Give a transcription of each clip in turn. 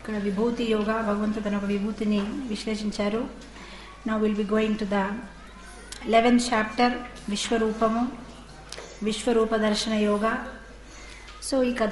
ఇక్కడ విభూతి యోగా, భగవంతుడు తన ఒక విభూతిని విశ్లేషించారు. Now will be going to the 11th chapter, విశ్వరూపము, విశ్వరూప దర్శన యోగా. సో ఈ కథ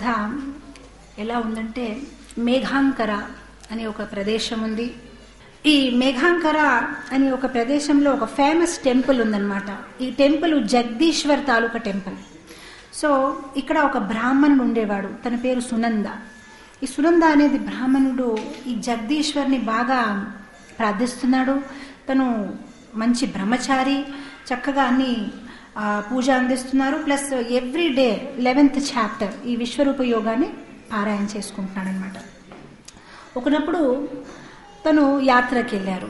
ఎలా ఉందంటే, మేఘాంకర అనే ఒక ప్రదేశం ఉంది. ఈ మేఘాంకర అనే ఒక ప్రదేశంలో ఒక ఫేమస్ టెంపుల్ ఉందన్నమాట. ఈ టెంపుల్ జగదీశ్వర్ తాలూకా టెంపుల్. సో ఇక్కడ ఒక బ్రాహ్మణుడు ఉండేవాడు, తన పేరు సునంద. ఈ సునంద అనేది బ్రాహ్మణుడు ఈ జగదీశ్వర్ని బాగా ప్రార్థిస్తున్నాడు. తను మంచి బ్రహ్మచారి, చక్కగా అన్ని పూజ అందిస్తున్నారు. Plus every day 11th chapter ఈ విశ్వరూప యోగాన్ని పారాయణ చేసుకుంటున్నాడు అనమాట. ఒకనప్పుడు తను యాత్రకి వెళ్ళారు.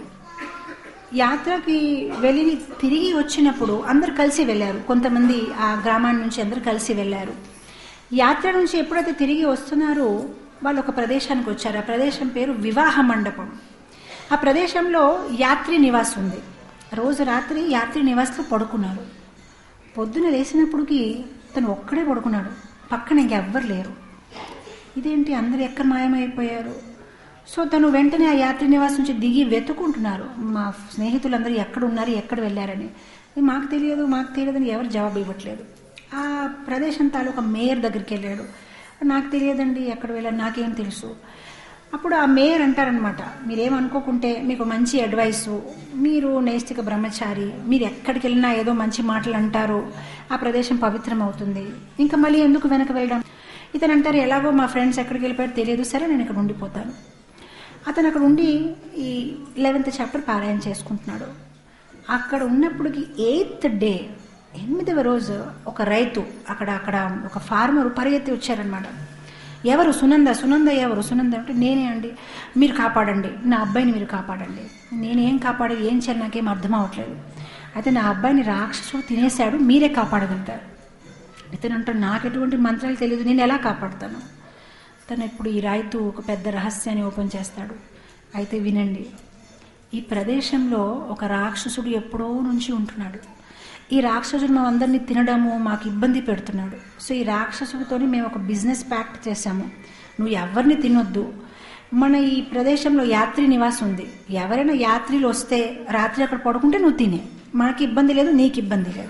యాత్రకి వెళ్ళి తిరిగి వచ్చినప్పుడు అందరు కలిసి వెళ్ళారు. కొంతమంది ఆ గ్రామాన్ని నుంచి అందరు కలిసి వెళ్ళారు. యాత్ర నుంచి ఎప్పుడైతే తిరిగి వస్తున్నారో వాళ్ళు ఒక ప్రదేశానికి వచ్చారు. ఆ ప్రదేశం పేరు వివాహ మండపం. ఆ ప్రదేశంలో యాత్రి నివాస్ ఉంది. రోజు రాత్రి యాత్రి నివాస్లో పడుకున్నారు. పొద్దున లేచినప్పటికి తను ఒక్కడే పడుకున్నాడు, పక్కన ఇంకెవ్వరు లేరు. ఇదేంటి, అందరు ఎక్కడ మాయమైపోయారు? సో తను వెంటనే ఆ యాత్రి నివాసం నుంచి దిగి వెతుకుంటున్నారు, మా స్నేహితులందరూ ఎక్కడ ఉన్నారు, ఎక్కడ వెళ్ళారని. మాకు తెలియదని ఎవరు జవాబు ఇవ్వట్లేదు. ఆ ప్రదేశం తాలూకా మేయర్ దగ్గరికి వెళ్ళాడు. నాకు తెలియదండి, ఎక్కడ వెళ్ళారు, నాకేం తెలుసు. అప్పుడు ఆ మేయర్ అంటారనమాట, మీరేమనుకోకుంటే మీకు మంచి అడ్వైసు, మీరు నైష్టిక బ్రహ్మచారి, మీరు ఎక్కడికి వెళ్ళినా ఏదో మంచి మాటలు అంటారు, ఆ ప్రదేశం పవిత్రం అవుతుంది, ఇంకా మళ్ళీ ఎందుకు వెనక వెళ్ళడం. ఇతను అంటారు, ఎలాగో మా ఫ్రెండ్స్ ఎక్కడికి వెళ్ళిపోయారు తెలియదు, సరే నేను ఇక్కడ ఉండిపోతాను. అతను అక్కడ ఉండి ఈ 11th చాప్టర్ పారాయణ చేసుకుంటున్నాడు. అక్కడ ఉన్నప్పటికి 8th డే, 8వ రోజు ఒక రైతు అక్కడ ఒక ఫార్మర్ పరిగెత్తి వచ్చారనమాట. ఎవరు? సునంద ఎవరు? సునంద అంటే నేనే అండి, మీరు కాపాడండి, నా అబ్బాయిని మీరు కాపాడండి. నేనేం కాపాడాలి, ఏం చేయాలి, నాకేం అర్థం అవ్వట్లేదు. అయితే నా అబ్బాయిని రాక్షసుడు తినేశాడు, మీరే కాపాడగలుగుతారు. ఇతను అంటాడు, నాకు ఎటువంటి మంత్రాలు తెలియదు, నేను ఎలా కాపాడుతాను. తను ఇప్పుడు ఈ రైతు ఒక పెద్ద రహస్యాన్ని ఓపెన్ చేస్తాడు. అయితే వినండి, ఈ ప్రదేశంలో ఒక రాక్షసుడు ఎప్పుడో నుంచి ఉంటున్నాడు. ఈ రాక్షసుడు మా అందరినీ తినడము మాకు ఇబ్బంది పెడుతున్నాడు. సో ఈ రాక్షసుడితో మేము ఒక బిజినెస్ ప్యాక్ట్ చేశాము, నువ్వు ఎవరిని తినొద్దు. మన ఈ ప్రదేశంలో యాత్రి నివాసం ఉంది, ఎవరైనా యాత్రిలు వస్తే రాత్రి అక్కడ పడుకుంటే నువ్వు తినే, మనకి ఇబ్బంది లేదు, నీకు ఇబ్బంది లేదు.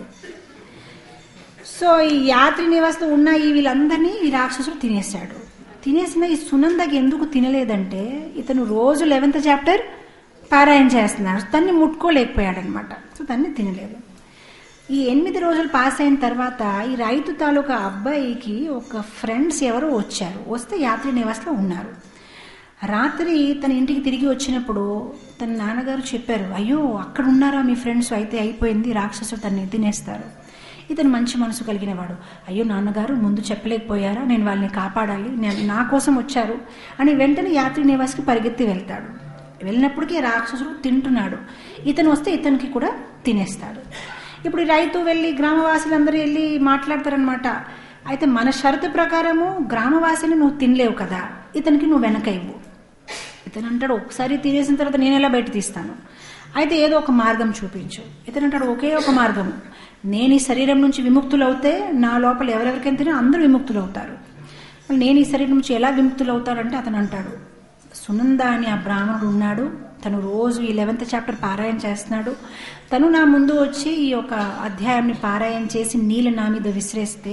సో ఈ యాత్రి నివాసం ఉన్న ఈ వీళ్ళందరినీ ఈ రాక్షసుడు తినేశాడు. తినేసిన ఈ సునందకి ఎందుకు తినలేదంటే, ఇతను రోజు 11th చాప్టర్ పారాయణ చేస్తున్నాడు, తన్ని ముట్టుకోలేకపోయాడనమాట. సో తన్ని తినలేదు. ఈ 8 రోజులు పాస్ అయిన తర్వాత ఈ రైతు తాలూకా అబ్బాయికి ఒక ఫ్రెండ్స్ ఎవరో వచ్చారు. వస్తే యాత్రి నివాస్లో ఉన్నారు. రాత్రి తన ఇంటికి తిరిగి వచ్చినప్పుడు తన నాన్నగారు చెప్పారు, అయ్యో అక్కడ ఉన్నారా మీ ఫ్రెండ్స్, అయితే అయిపోయింది, రాక్షసుడు తన్ని తినేస్తారు. ఇతను మంచి మనసు కలిగినవాడు, అయ్యో నాన్నగారు ముందు చెప్పలేకపోయారా, నేను వాళ్ళని కాపాడాలి, నా కోసం వచ్చారు అని వెంటనే యాత్రి నివాస్కి పరిగెత్తి వెళ్తాడు. వెళ్ళినప్పటికీ రాక్షసుడు తింటున్నాడు, ఇతను వస్తే ఇతనికి కూడా తినేస్తాడు. ఇప్పుడు రైతు వెళ్ళి గ్రామవాసులందరూ వెళ్ళి మాట్లాడతారనమాట. అయితే మన షరతు ప్రకారము గ్రామవాసిని నువ్వు తినలేవు కదా, ఇతనికి నువ్వు వెనక ఇవ్వు. ఇతను అంటాడు, ఒకసారి తినేసిన తర్వాత నేను ఎలా బయట తీస్తాను, అయితే ఏదో ఒక మార్గం చూపించు. ఇతను అంటాడు, ఒకే ఒక మార్గము, నేను ఈ శరీరం నుంచి విముక్తులు అవుతే నా లోపల ఎవరెవరికైనా తినా అందరూ విముక్తులు అవుతారు. నేను ఈ శరీరం నుంచి ఎలా విముక్తులు అవుతారంటే, అతను అంటాడు, సునంద అని ఆ బ్రాహ్మణుడు ఉన్నాడు, తను రోజు ఈ 11th చాప్టర్ పారాయణ చేస్తున్నాడు, తను నా ముందు వచ్చి ఈ యొక్క అధ్యాయాన్ని పారాయణ చేసి నీళ్ళు నా మీద విసిరేస్తే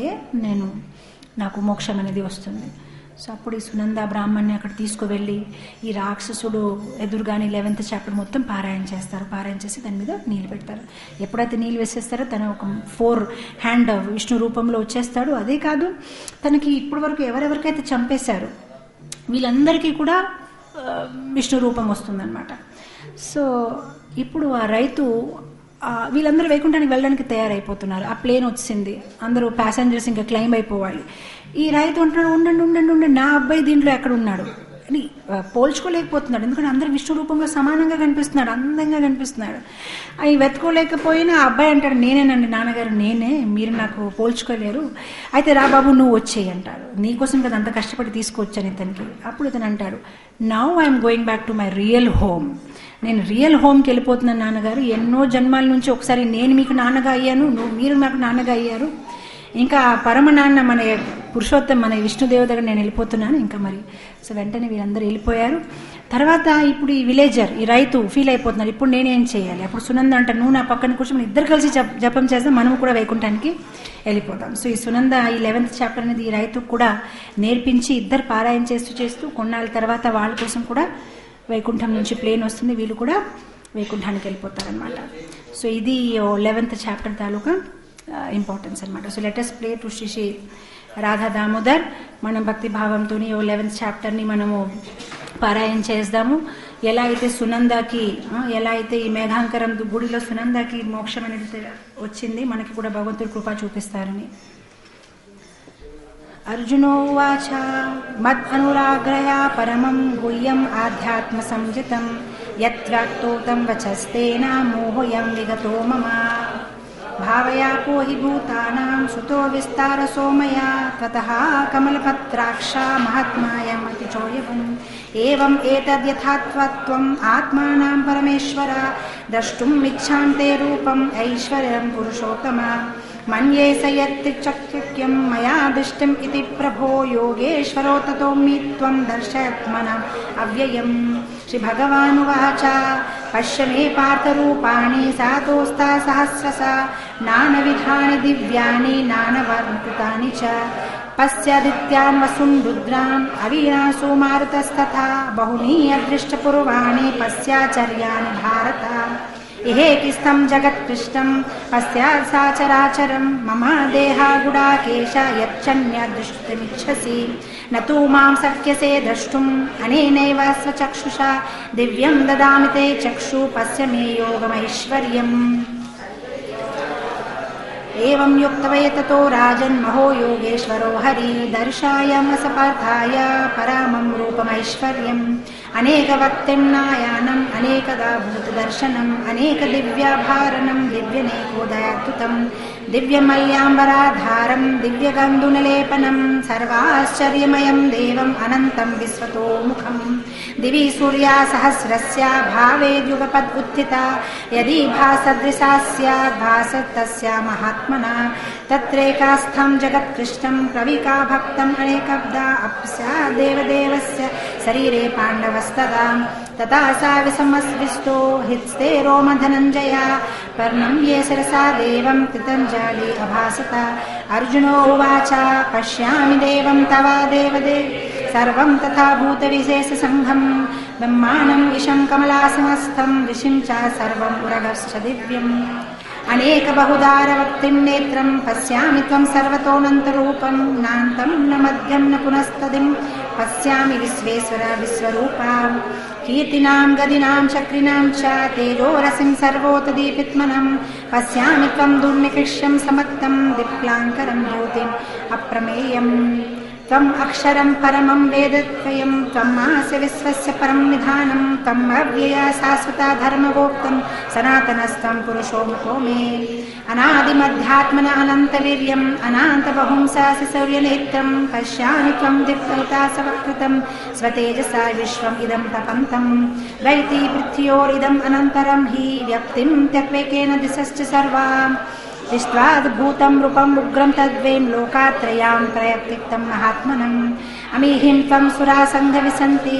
నాకు మోక్షం అనేది వస్తుంది. సో అప్పుడు ఈ సునంద బ్రాహ్మణ్ని అక్కడ తీసుకువెళ్ళి ఈ రాక్షసుడు ఎదురుగాని 11th చాప్టర్ మొత్తం పారాయణ చేస్తారు. పారాయణ చేసి దాని మీద నీళ్ళు పెడతారు. ఎప్పుడైతే నీళ్ళు వేసేస్తారో తను ఒక 4 హ్యాండ్ విష్ణు రూపంలో వచ్చేస్తాడు. అదే కాదు, తనకి ఇప్పటి వరకు ఎవరెవరికైతే చంపేశారు వీళ్ళందరికీ కూడా విష్ణు రూపం వస్తుందన్నమాట. సో ఇప్పుడు ఆ రైతు వీళ్ళందరూ వైకుంఠానికి వెళ్ళడానికి తయారైపోతున్నారు. ఆ ప్లేన్ వచ్చింది, అందరూ ప్యాసింజర్స్ ఇంకా క్లైంబ్ అయిపోవాలి. ఈ రైతు అంటున్నాడు, ఉండండి, నా అబ్బాయి దీంట్లో ఎక్కడ ఉన్నాడు అని పోల్చుకోలేకపోతున్నాడు. ఎందుకంటే అందరు విష్ణు రూపంలో సమానంగా కనిపిస్తున్నాడు, అందంగా కనిపిస్తున్నాడు. అవి వెతుకోలేకపోయినా ఆ అబ్బాయి అంటాడు, నేనేనండి నాన్నగారు, నేనే, మీరు నాకు పోల్చుకోలేరు, అయితే రా బాబు నువ్వు వచ్చేయి అంటాడు. నీకోసం కదా అంత కష్టపడి తీసుకొచ్చాను ఇతనికి. అప్పుడు ఇతను అంటాడు, now I'm going back to my real home, నేను రియల్ హోమ్కి వెళ్ళిపోతున్నాను నాన్నగారు. ఎన్నో జన్మాల నుంచి ఒకసారి నేను మీకు నాన్నగా అయ్యాను, మీరు నాకు నాన్నగా అయ్యారు, ఇంకా పరమ నాన్న మన పురుషోత్తం మన విష్ణుదేవ దగ్గర నేను వెళ్ళిపోతున్నాను ఇంకా మరి. సో వెంటనే వీళ్ళందరూ వెళ్ళిపోయారు. తర్వాత ఇప్పుడు ఈ విలేజర్, ఈ రైతు ఫీల్ అయిపోతున్నారు, ఇప్పుడు నేనేం చేయాలి. అప్పుడు సునంద అంటే నువ్వు నా పక్కన కూర్చొని ఇద్దరు కలిసి జపం చేద్దాం, మనము కూడా వైకుంఠానికి వెళ్ళిపోతాం. సో ఈ సునంద ఈ 11th చాప్టర్ అనేది ఈ రైతుకు కూడా నేర్పించి ఇద్దరు పారాయణ చేస్తూ కొన్నాళ్ళ తర్వాత వాళ్ళ కోసం కూడా వైకుంఠం నుంచి ప్లేన్ వస్తుంది, వీళ్ళు కూడా వైకుంఠానికి వెళ్ళిపోతారనమాట. సో ఇది 11th చాప్టర్ తాలూకా ఇంపార్టెన్స్ అనమాట. So let us pray to Shri Radha Damodar. మనం భక్తి భావంతో 11th చాప్టర్ని మనము పారాయణ చేద్దాము. ఎలా అయితే సునందకి, ఎలా అయితే ఈ మేఘాంకరం గుడిలో సునందకి మోక్షం అనేది వచ్చింది, మనకి కూడా భగవంతుడు కృప చూపిస్తారని. అర్జునోవాచ మద్ అనురాగ్రయా పరమం గుహ్యం ఆధ్యాత్మ సంజితం యత్వ్యాక్తోతం వచస్తేన మోహయం విగతో మమ భావయాపో హి భూతానాం సుతో విస్తారసో మయా త్వతః కమలపత్రాక్ష మహాత్మాయమతి చోయవం ఏవం ఏతద్యథాత్వత్వం ఆత్మానాం పరమేశ్వర ద్రష్టుం ఇచ్ఛాం తే రూపం ఐశ్వర్యం పురుషోత్తమ మన్యే సయత్తిచక్యం మయా దృష్టిం ఇతి ప్రభో యోగేశ్వరో తతోమి త్వం దర్శయత్మన అవ్యయం. శ్రీ భగవానువాచ పశ్య మే పార్థరూపాణి సాతోస్తా సహస్రశ నానవిధాని దివ్యాని నానవర్ణకృతాని చ పశ్యాదిత్యాన్ వసున్ రుద్రాన్ అవినాశో మారుతస్తథా బహుని అదృష్టపూర్వాణి పశ్యాచర్యాని భారత ఇహేకిస్థం జగత్కృష్టం పశ్చాత్ సాచరాచరం మమ దేహా గుడాకేశ యచ్చన్యదృష్టిమిచ్చసి నతు మాం శక్యసే ద్రష్టుం అనేనైవ స్వచక్షుషా దివ్యం దదామి తే చక్షు పశ్య మే యోగమైశ్వర్యం. ఏవం యుక్తవే తతో రాజన్ మహో యోగేశ్వరో హరి దర్శాయామసపార్థాయ పరమం రూపమైశ్వర్యం అనేకవక్తిం నాయానం అనేకదా భూతదర్శనం అనేక దివ్యాభారణం దివ్యనేకోదయాద్భుతం దివ్యమల్యాంబరాధారం దివ్యగంధునలేపనం సర్వాశ్చర్యమయం దేవం అనంతం విశ్వతోముఖం దివి సూర్యా సహస్రస్య భావేద్యుగపద్ ఉత్థిత యది భాసదృశా స్యాద్ భాసత్తస్యా మహాత్మనా తత్రేకాస్థం జగత్కృష్టం ప్రవికా భక్తం అనేకబ్దా అప్స్యా దేవదేవస్య శరీరే పాండవస్తదా తథా సా విసమస్విష్టో హిత్స్తే రోమధనంజయ పర్ణం ఏ శిరసా దేవం కృతంజలి అభాసత. అర్జునో ఉవాచ పశ్యామి దేవం తవా దేవదే సర్వం తథా భూత విశేష సంఘం బ్రహ్మాణం విషం కమలాసనస్థం ఋషిం చ సర్వం ఉరగశ్చ దివ్యం అనేక బహుదారవక్తిం నేత్రం పశ్యామి త్వం సర్వతోనంతరూపం నాంతం న మధ్యం న పునస్తదిం పశ్యామి విశ్వేశ్వర విశ్వరూపాం కీర్తినాం గదినాం చక్రినాం చ తేజోరసిం సర్వోతదీపిత్మనం పశ్యామి త్వం దుర్నికృష్యం సమత్తం దిప్లాంకరం జ్యోతిం అప్రమేయం త్వం అక్షరం పరమం వేదత్వయం త్వం మాస్య విశ్వస్య పరం నిధానం త్వం అవ్యయ శాశ్వత ధర్మగోప్తం సనాతనస్తం పురుషో ముఖో మే అనాదిమధ్యాత్మన అనంతవీర్యం అనాంత బహుంసాసి శౌర్యనేత్రం పశ్యామి త్వం దిక్తైతాసవక్ృతం స్వతేజసా విశ్వం ఇదం తపంతం వైతి పృథ్వయోరిదం అనంతరం హి వ్యక్తిం త్యక్వేకేన దిశశ్చ సర్వా విశ్వాద్భూతం రూపం ఉగ్రం తద్వేం లోకాత్రయాం ప్రయత్తిక్తం మహాత్మనం అమీహిం త్వం సురాసంఘ విసంతి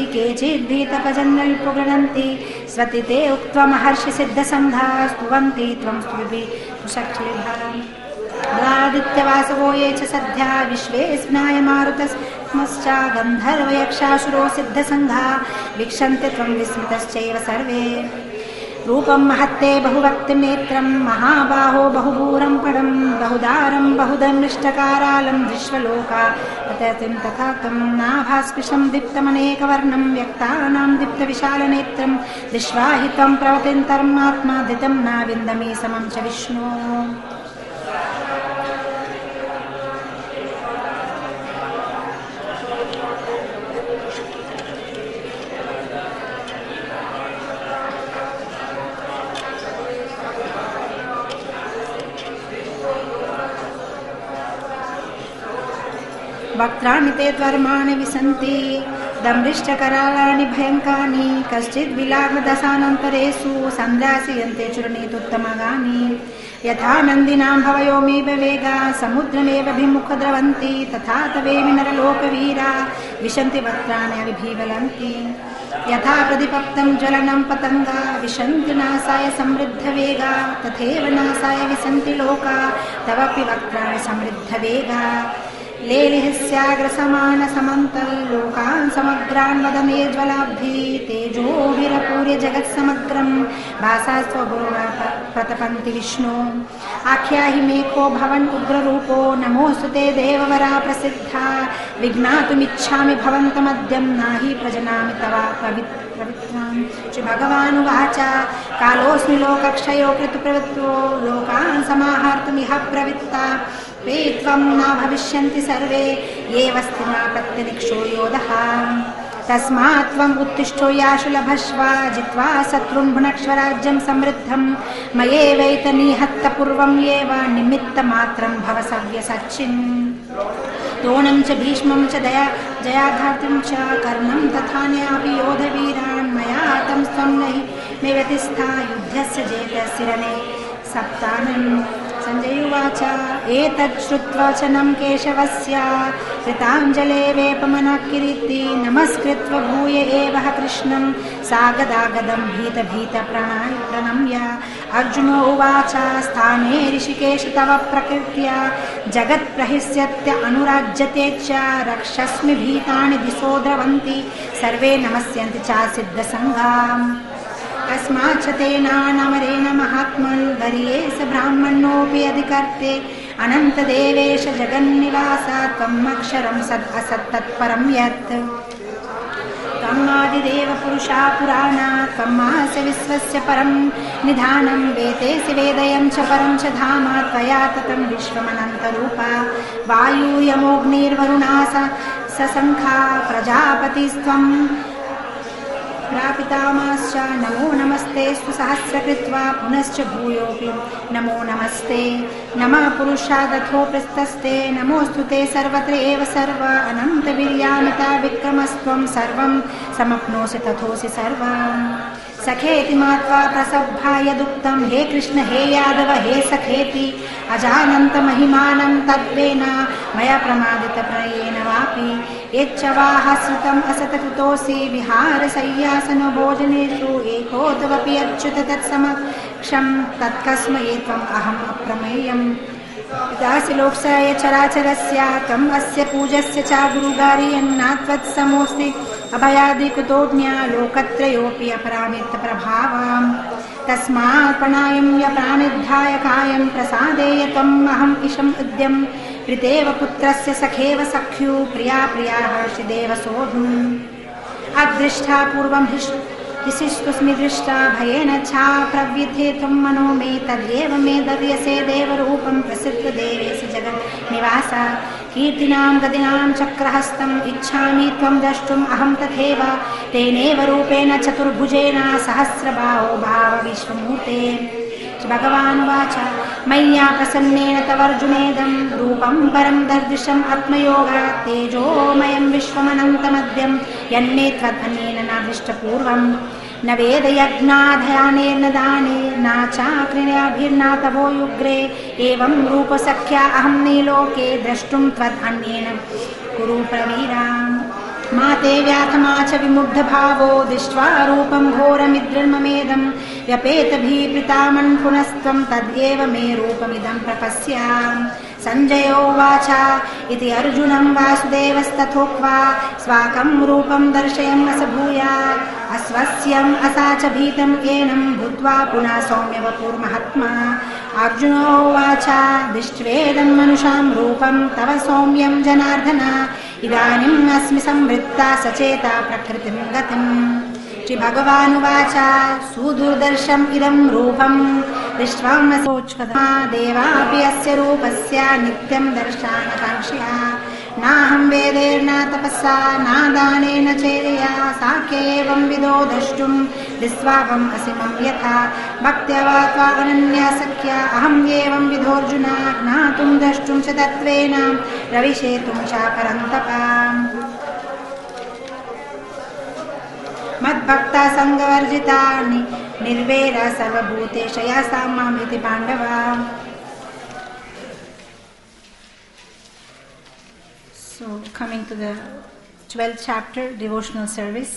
కేచిద్భీతపజన్యుపగణంతి స్వతితే ఉక్త్వ మహర్షి సిద్ధసంఘా స్తువంతి త్వం స్తుభి సుషక్షిభాం ఆదిత్యవాసవో ఏ చ సద్ధ్యా విశ్వే స్నాయ మారుతస్మశ్చ గంధర్వయక్షాసురో సిద్ధసంఘా వీక్షంతి త్వం విస్మితశ్చైవ సర్వే రూపం మహత్తే బహువక్తి నేత్రం మహాబాహో బహుభూరం పడం బహుదారం బహుదమిష్టకారాలం దృశ్వలోకా తతిం తథాతం నాభాస్పృశం దీప్తమనేకవర్ణం వ్యక్తానాం దీప్త విశాలనేత్రం దృశ్వాహితం ప్రవతింతర్మాత్మా ధితం నా విందమే సమం చ విష్ణు. వక్త్రాణి తే త్వర్మాణి విసంతి दम्भिष्टकरालानि भयङ्कानि कश्चिद्विलापदशानन्तरेषु सन्द्रास्यन्ते चूर्णीतुत्तमगानि यथा नन्दिनां भवयोमेव वेगा समुद्रमेव भिमुखद्रवन्ति तथा तवेमि नरलोकवीरा विशन्ति वक्त्राणि अभिभीवलन्ति यथा प्रतिपक्तं ज्वलनं पतङ्गा विशन्ति नासाय समृद्धवेगा तथैव नासाय विशन्ति लोका तवपि वक्त्राणि समृद्धवेगा लेलिहस्याग्रसमानसमन्तल्लोकान् समग्रान् वदने ज्वलाब्धि तेजोभिरपूर्य जगत्समग्रं भासा स्वगुरुणा प्रतपन्ति विष्णु आख्याहि मेको भवन् उग्ररूपो नमोऽस्तुते देववरा प्रसिद्धा विज्ञातुमिच्छामि भवन्तमद्यं नाहि प्रजनामि तव पवित्रान् श्रीभगवानुवाच कालोऽस्मि लोकक्षयो कृतप्रवृत्तो लोकान् समाहर्तुमिह प्रवृत्ता वे त्वं न भविष्यन्ति सर्वे ये वस्तिना प्रत्यनिक्षो योधः तस्मात् त्वम् उत्तिष्ठो याशु लभस्व जित्वा शत्रुं भुनक्ष्व राज्यं समृद्धं मयैवैतनिहत्त पूर्वं एव निमित्तमात्रं भव सव्यसच्चिन् द्रोणं च भीष्मं च जयाधार्तिं च कर्णं तथान्यापि योधवीरान् मया तं स्वं नहि मे व्यतिस्था युद्धस्य जेतस्य रणे सप्तानं संजय उवाच एतत् श्रुत्वा वचनं केशवस्य कृताञ्जले वेपमनः किरीटी नमस्कृत्य भूय एव कृष्णं सागदागदं भीतप्रणम्य अर्जुनो उवाच स्थाने ऋषिकेश तव प्रकृत्या जगत्प्रहिष्यत्य अनुराज्यते च रक्षस्मि भीतानि दिशो द्रवन्ति सर्वे नमस्यन्ति च सिद्धसङ्गाम् कस्माच्च तेनानमरेण महात्मन् वरीयेष ब्राह्मणोऽपि अधिकर्ते अनन्तदेवेश जगन्निवास त्वम् अक्षरं सद् असत् तत्परं यत् त्वमादिदेव पुरुषा पुराणा त्वमास्य विश्वस्य परं निधानं वेदेसि वेदयं च परं च धाम त्वया ततं विश्वमनन्तरूपा वायुयमोऽग्निर्वरुणा सशङ्खा प्रजापतिस्त्वं प्रापितामाश्च नमो नमस्तेस्तु सहस्रकृत्वा पुनश्च भूयोऽपि नमो नमस्ते नमः पुरुषादथो प्रस्तस्ते नमोऽस्तु ते सर्वत्र एव सर्व अनन्तवीर्यामिता विक्रमस्त्वं सर्वं समप्नोषि तथोऽसि सर्वम् सखेति मात्वा प्रसभ्य यदुक्तं हे कृष्ण हे यादव हे सखेति अजानन्तमहिमानं तद्वेन मया प्रमादितप्रणयेन वापि यच्च वाह श्रुतम् असतकृतोऽसि विहारशय्यासनो भोजनेषु एको तवपि अच्युत तत्समक्षं तत्कस्मये त्वम् अहम् अप्रमेयम् पितासि लोकस्य चराचरस्य त्वम् अस्य पूजस्य च गुरुगारियन्नात्वत्समोऽस्ति अभयादिकुतोज्ञा लोकत्रयोऽपि अपरामितप्रभावाम् तस्मात् प्रणायम्य प्राणिद्धाय कायं प्रसादेय त्वम् अहम् इशम् उद्यम् प्रीतेव पुत्रस्य सखेव सख्यु प्रिया प्रिया हर्षिदेव सोढुम् अदृष्टा पूर्वं हिशिष्टुस्मि दृष्टा भयेन छा प्रव्यथे त्वं मनो मे तदेव मे दर्यसे देवरूपं प्रसिद्ध देवेशि जगन्निवास कीर्तिनां गदिनां चक्रहस्तम् इच्छामि त्वं द्रष्टुम् अहं तथैव तेनैव रूपेण चतुर्भुजेन सहस्रबाहो भाव विश्वमूर्ते भगवानुवाच मय्या प्रसन्नेन तवर्जुनेदं रूपं परं दर्दृशम् आत्मयोगात् तेजोमयं विश्वमनन्तमद्यं यन्मे त्वदन्येन न दृष्टपूर्वम् न वेदयज्ञाध्यानेन दानेन चाक्रियाभिर्न तवो युग्रे एवं रूपसख्या अहं नीलोके द्रष्टुं त्वदन्येन कुरु प्रवीराम् मा ते व्याथमा च विमुग्धभावो दृष्ट्वा रूपं घोरमिद्रममेदं व्यपेतभिप्रीतामन् पुनस्त्वं तदेव मे रूपमिदं प्रपश्याम् संजय उवाच इति अर्जुनं वासुदेवस्तथोक्त्वा स्वाकं रूपं दर्शयन् स भूयात् अस्वस्यम् असा च भीतं येनं भूत्वा पुनः सौम्यवपुर्महात्मा अर्जुनो उवाच दृष्ट्वेदं मनुषां रूपं तव सौम्यं जनार्दन इदानीम् अस्मि संवृत्ता सचेता प्रकृतिं गतिम् श्रीभगवानुवाच सुदुर्दर्शम् इदं रूपं दृष्ट्वा देवापि अस्य रूपस्य नित्यं दर्शनकाङ्क्षया नाहं वेदेर्न तपसा न दानेन चेदया साख्येवं विदो द्रष्टुं दिस्वावम् असिमं यथा भक्त्या वा त्वानन्यासख्या अहम् एवं विधोऽर्जुन ज्ञातुं द्रष्टुं च तत्त्वेन प्रविशेतुं च परन्तप మద్భక్త సంగవర్జితాని నిర్వేర సర్వభూతేషు యాసాం మామితి పాండవ. So coming to the 12th chapter, devotional service.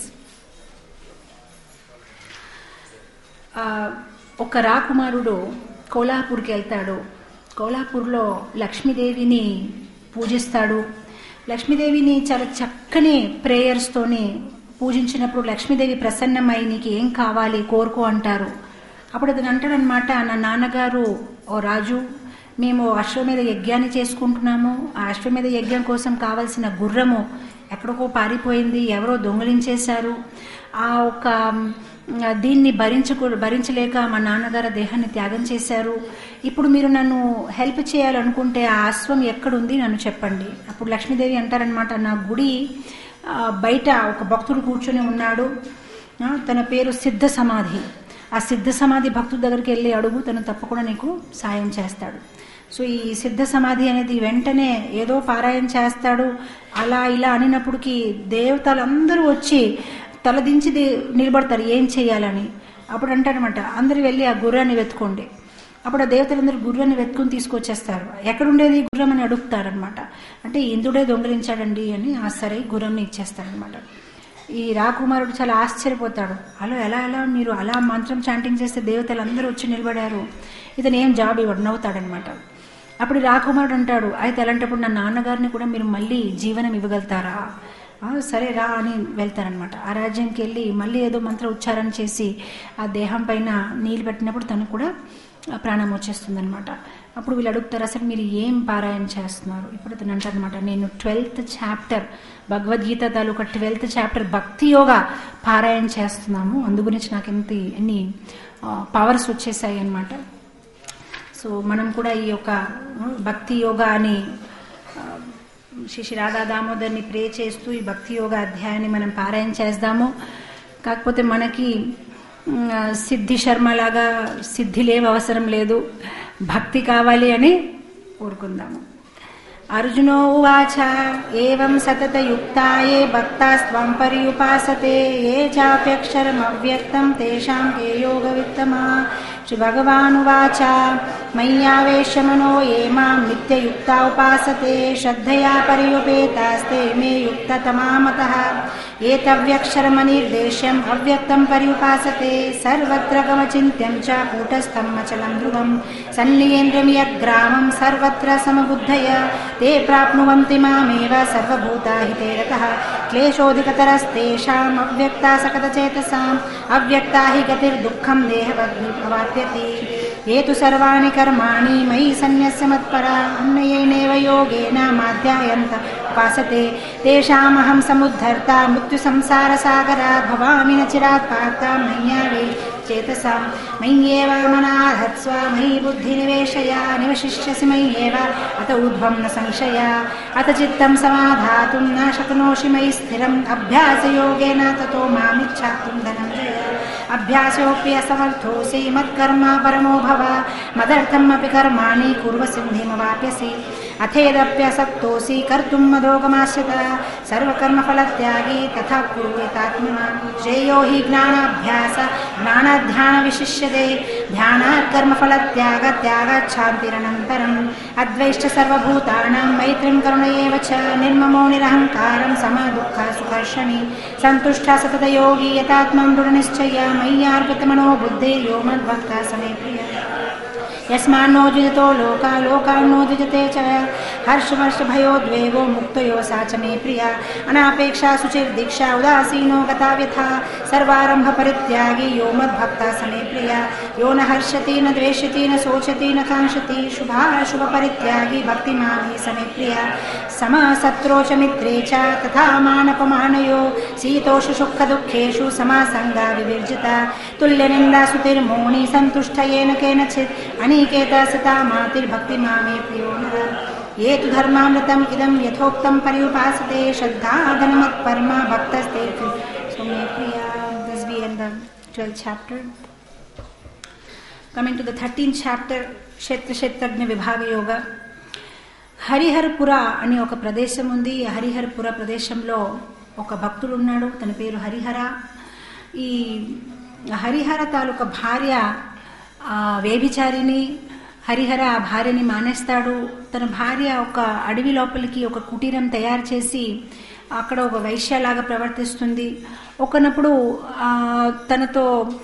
ఒక రాకుమారుడు కోల్హాపూర్కి వెళ్తాడు. కోల్హాపూర్లో లక్ష్మీదేవిని పూజిస్తాడు. లక్ష్మీదేవిని చాలా చక్కని ప్రేయర్స్తోని పూజించినప్పుడు లక్ష్మీదేవి ప్రసన్నమై నీకు ఏం కావాలి కోరుకో అంటారు. అప్పుడు అతను అంటాడనమాట, నా నాన్నగారు ఓ రాజు, మేము అశ్వమేధ యజ్ఞాన్ని చేసుకుంటున్నాము. ఆ అశ్వమేధ యజ్ఞం కోసం కావలసిన గుర్రము ఎక్కడికో పారిపోయింది, ఎవరో దొంగిలించేశారు. ఆ ఒక దీన్ని భరించలేక మా నాన్నగారు దేహాన్ని త్యాగం చేశారు. ఇప్పుడు మీరు నన్ను హెల్ప్ చేయాలనుకుంటే ఆ అశ్వం ఎక్కడుంది నన్ను చెప్పండి. అప్పుడు లక్ష్మీదేవి అంటారనమాట, నా గుడి బయట ఒక భక్తుడు కూర్చొని ఉన్నాడు, తన పేరు సిద్ధ సమాధి. ఆ సిద్ధ సమాధి భక్తుడి దగ్గరికి వెళ్ళి అడుగు, తను తప్పకుండా నీకు సాయం చేస్తాడు. సో ఈ సిద్ధ సమాధి అనేది వెంటనే ఏదో పారాయణ చేస్తాడు. అలా ఇలా అనినప్పటికీ దేవతలందరూ వచ్చి తలదించి నిలబడతారు ఏం చేయాలని. అప్పుడు అంటారనమాట, అందరు వెళ్ళి ఆ గుర్రాన్ని వెతుకోండి. అప్పుడు ఆ దేవతలందరూ గుర్రాన్ని వెతుకుని తీసుకొచ్చేస్తారు. ఎక్కడుండేది గుర్రం అని అడుగుతారనమాట. అంటే ఇంద్రుడే దొంగిలించాడండి అని. ఆ సరే గుర్రంని ఇచ్చేస్తారనమాట. ఈ రాకుమారుడు చాలా ఆశ్చర్యపోతాడు. ఎలా మీరు అలా మంత్రం చాంటింగ్ చేస్తే దేవతలందరూ వచ్చి నిలబడారు, ఇతను ఏం జవాబు ఇవ్వడు, నవ్వుతాడనమాట. అప్పుడు రాకుమారుడు అంటాడు, అయితే అలాంటప్పుడు నా నాన్నగారిని కూడా మీరు మళ్ళీ జీవనం ఇవ్వగలుగుతారా? సరే రా అని వెళ్తారనమాట. ఆ రాజ్యంకి వెళ్ళి మళ్ళీ ఏదో మంత్ర ఉచ్చారణ చేసి ఆ దేహం పైన నీళ్ళు పెట్టినప్పుడు తను కూడా ప్రాణం వచ్చేస్తుంది అనమాట. అప్పుడు వీళ్ళు అడుగుతారు, అసలు మీరు ఏం పారాయణ చేస్తున్నారు? ఇప్పుడు అతను అంటారనమాట, నేను 12th చాప్టర్ భగవద్గీత తాలూకా 12th చాప్టర్ భక్తి యోగా పారాయణ చేస్తున్నాము, అందు గురించి నాకు ఎన్ని పవర్స్ వచ్చేసాయి అనమాట. సో మనం కూడా ఈ యొక్క భక్తి యోగా అని శ్రీ రాధా దామోదర్ని ప్రే చేస్తూ ఈ భక్తి యోగా అధ్యాయాన్ని మనం పారాయణ చేద్దాము. కాకపోతే మనకి సిద్ధి శర్మ లాగా సిద్ధిలేం అవసరం లేదు, భక్తి కావాలి అని కోరుకుందాము. అర్జునో ఉవాచ ఏవం సతతయుక్తాయే భక్తాస్త్వం పర్యుపాసతే ఏ చాప్యక్షరమవ్యక్తం తేషాం కే యోగవిత్తమా. శ్రీ భగవానువాచ మయ్యావేశ్య మనో ఏ మాం నిత్యయుక్తా ఉపాసతే శ్రద్ధయా పర్యుపేతాస్తే మే యుక్తతమా మతః ఏతవ్యక్షరమనిర్దేశ్యం అవ్యక్తం పర్యుపాసతే సర్వత్ర గమచింత్యం చ కూటస్థం అచలం ధ్రువం సన్నియేంద్రియం యద్గ్రామం సర్వత్ర సమబుద్ధయ తే ప్రాప్నువంతి మామేవ సర్వభూతా హితే రతః క్లేశోధికతరస్తేషాం అవ్యక్తా సకతచేతసాం అవ్యక్తా హి గతిర్దుఃఖం దేహవద్భవాప్యతి ఏ తు సర్వాణి కర్మాణి మయి సన్యస్య మత్పరా అన్యయేనైవ యోగేన మాధ్యాయంత ఉపాసతే తేషామహం సముద్ధర్తా మృత్యు సంసార సాగరాత్ భవామి న చిరాత్ పార్తా మయ్యావే చేతసా మయ్యేవ మనాధత్స్వ మయి బుద్ధి నివేశయ నివశిష్యసి మయ్యేవ అత ఊర్ధ్వం న సంశయ అత చిత్తం సమాధాతుం న శక్నోషి మయి స్థిరం అభ్యాసయోగేన తతో మామిచ్ఛాతుం ధనంజయ అభ్యాసోపి అసమర్థోసి మత్కర్మ పరమో భవ మదర్థమపి కర్మాణి కుర్వ సిద్ధిమవాప్యసి అథేదప్యసక్తోసి కర్తుం మదోగమాశ్రిత సర్వకర్మఫలత్యాగి తథా కుర్వేతాత్మనాం శ్రేయో హి జ్ఞానాభ్యాస జ్ఞానాధ్యాన విశిష్యతే ధ్యానాత్ కర్మఫలత్యాగ త్యాగాచ్ఛాంతిరనంతరం అద్వైష్ట సర్వభూతానాం మైత్రిం కరుణయేవ చ నిర్మమో నిరహంకారం సమదుఃఖ సుఖర్షణి సంతుష్ట సతతయోగి యతాత్మం దృఢనిశ్చయ మయ్యార్పితమనో బుద్ధేర్యో మద్భక్త సమే ప్రియ యస్మాన్నోద్విజతో లోకాన్నోద్విజతే చ హర్షవర్షభయోద్వేగో ముక్తయో సా చ మే ప్రియ అనాపేక్షా శుచిర్దీక్షా ఉదాసీనో గతా వ్యథా సర్వారంభ పరిత్యాగి యో మద్భక్త సమే ప్రియ యో న హర్షతి న ద్వేషతి న శోచతి న కాంక్షతి శుభాశుభ పరిత్యాగి భక్తి మామే సమే ప్రియ సమసత్రో చ మిత్రే చ తథా మానపమానయో శీతోషు సుఖ దుఃఖేషు సమాసంగా వివర్జిత తుల్యనిందా సుతిర్మౌని సంతుష్టయేన కేనచిత్ అనికేత సతా మాతిర్భక్తి మామే ప్రియో నర ఏ తు ధర్మామృతం ఇదం యథోక్తం పర్యుపాసతే శ్రద్ధాధనమత్పరమ భక్తస్తే సో మే ప్రియ. This we end the 12th chapter. Coming to the 13th chapter, క్షేత్రజ్ఞ విభాగ యోగ. హరిహరపుర అని ఒక ప్రదేశం ఉంది. హరిహరపుర ప్రదేశంలో ఒక భక్తుడు ఉన్నాడు, తన పేరు హరిహర. ఈ హరిహర తాలూకా భార్య వ్యభిచారిని. హరిహర ఆ భార్యని మానేస్తాడు. తన భార్య ఒక అడవి లోపలికి ఒక కుటీరం తయారు చేసి అక్కడ ఒక వైశ్యలాగా ప్రవర్తిస్తుంది. ఒకనప్పుడు తనతో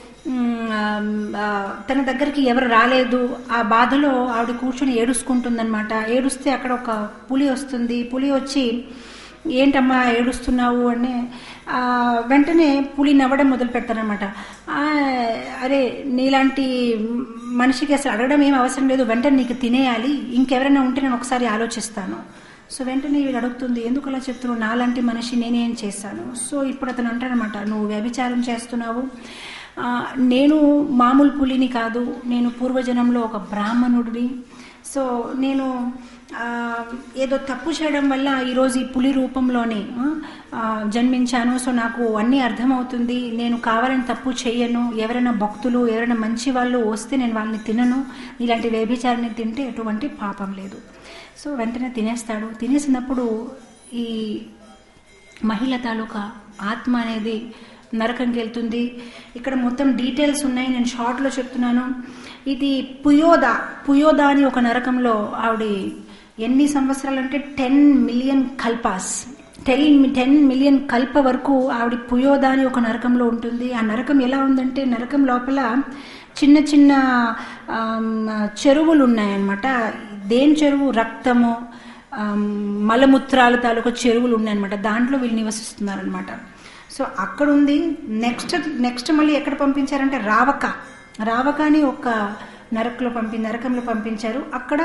తన దగ్గరికి ఎవరు రాలేదు. ఆ బాధలో ఆవిడ కూర్చొని ఏడుస్తుంటుందన్నమాట. ఏడుస్తే అక్కడ ఒక పులి వస్తుంది. పులి వచ్చి ఏంటమ్మా ఏడుస్తున్నావు అని వెంటనే పులి నవ్వడం మొదలు పెడతానమాట. అరే నీలాంటి మనిషికి అసలు అడగడం ఏం అవసరం లేదు, వెంటనే నీకు తినేయాలి, ఇంకెవరైనా ఉంటే నేను ఒకసారి ఆలోచిస్తాను. సో వెంటనే వీడు అడుగుతుంది, ఎందుకు అలా చెప్తున్నావు, నాలాంటి మనిషి నేనేం చేశాను? సో ఇప్పుడు అతను అంటాడనమాట, నువ్వు వ్యభిచారం చేస్తున్నావు, నేను మామూలు పులిని కాదు, నేను పూర్వజనంలో ఒక బ్రాహ్మణుడిని. సో నేను ఏదో తప్పు చేయడం వల్ల ఈరోజు ఈ పులి రూపంలోనే జన్మించాను. సో నాకు అన్నీ అర్థమవుతుంది, నేను కావాలని తప్పు చేయను. ఎవరైనా భక్తులు ఎవరైనా మంచి వాళ్ళు వస్తే నేను వాళ్ళని తినను. ఇలాంటి వ్యభిచారాన్ని తింటే ఎటువంటి పాపం లేదు. సో వెంటనే తినేస్తాడు. తినేసినప్పుడు ఈ మహిళ తాలూకా ఆత్మ అనేది నరకంకి వెళ్తుంది. ఇక్కడ మొత్తం డీటెయిల్స్ ఉన్నాయి, నేను షార్ట్లో చెప్తున్నాను. ఇది పుయోదా అని ఒక నరకంలో ఆవిడ ఎన్ని సంవత్సరాలు అంటే 10 మిలియన్ కల్పాస్, 10 మిలియన్ కల్ప వరకు ఆవిడ పుయోదా అని ఒక నరకంలో ఉంటుంది. ఆ నరకం ఎలా ఉందంటే నరకం లోపల చిన్న చిన్న చెరువులు ఉన్నాయన్నమాట. దేని చెరువు? రక్తము మలమూత్రాలు తాలూకా చెరువులు ఉన్నాయన్నమాట. దాంట్లో వీళ్ళు నివసిస్తున్నారనమాట. సో అక్కడ ఉంది. నెక్స్ట్ మళ్ళీ ఎక్కడ పంపించారంటే రావక అని ఒక నరకంలో పంపించారు. అక్కడ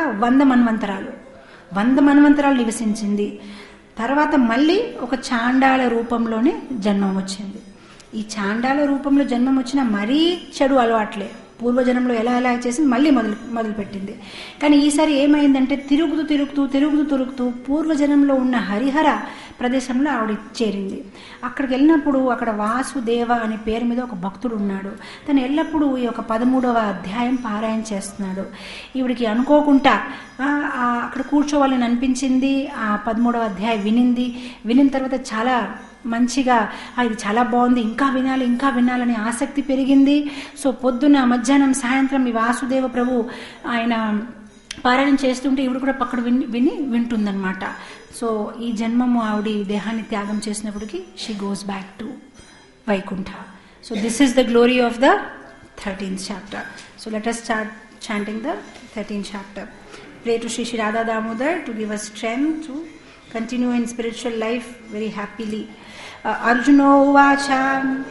100 మన్వంతరాలు నివసించింది. తర్వాత మళ్ళీ ఒక చాండాల రూపంలోనే జన్మం వచ్చింది. ఈ చాండాల రూపంలో జన్మం వచ్చిన మరీ చెడు అలవాట్లే పూర్వజనంలో ఎలా చేసి మళ్ళీ మొదలుపెట్టింది. కానీ ఈసారి ఏమైందంటే తిరుగుతూ పూర్వజనంలో ఉన్న హరిహర ప్రదేశంలో ఆవిడ చేరింది. అక్కడికి వెళ్ళినప్పుడు అక్కడ వాసుదేవ అనే పేరు మీద ఒక భక్తుడు ఉన్నాడు. తను ఎల్లప్పుడూ ఈ యొక్క 13వ అధ్యాయం పారాయణ చేస్తున్నాడు. ఈవిడికి అనుకోకుండా అక్కడ కూర్చోవాలని అనిపించింది. ఆ 13వ అధ్యాయం వినిన తర్వాత చాలా మంచిగా ఇది చాలా బాగుంది, ఇంకా వినాలని ఆసక్తి పెరిగింది. సో పొద్దున మధ్యాహ్నం సాయంత్రం ఈ వాసుదేవ ప్రభు ఆయన పారాయణ చేస్తుంటే ఈవిడ కూడా పక్కన వింటుందన్నమాట. సో ఈ జన్మము ఆవిడ దేహాన్ని త్యాగం చేసినప్పటికీ she goes back to Vaikuntha. So this is the glory of the 13th chapter. So let us start chanting the 13th chapter. Pray to Shri Shri Radha Damodar to give us strength to continue in spiritual life very happily. Arjuno uvacha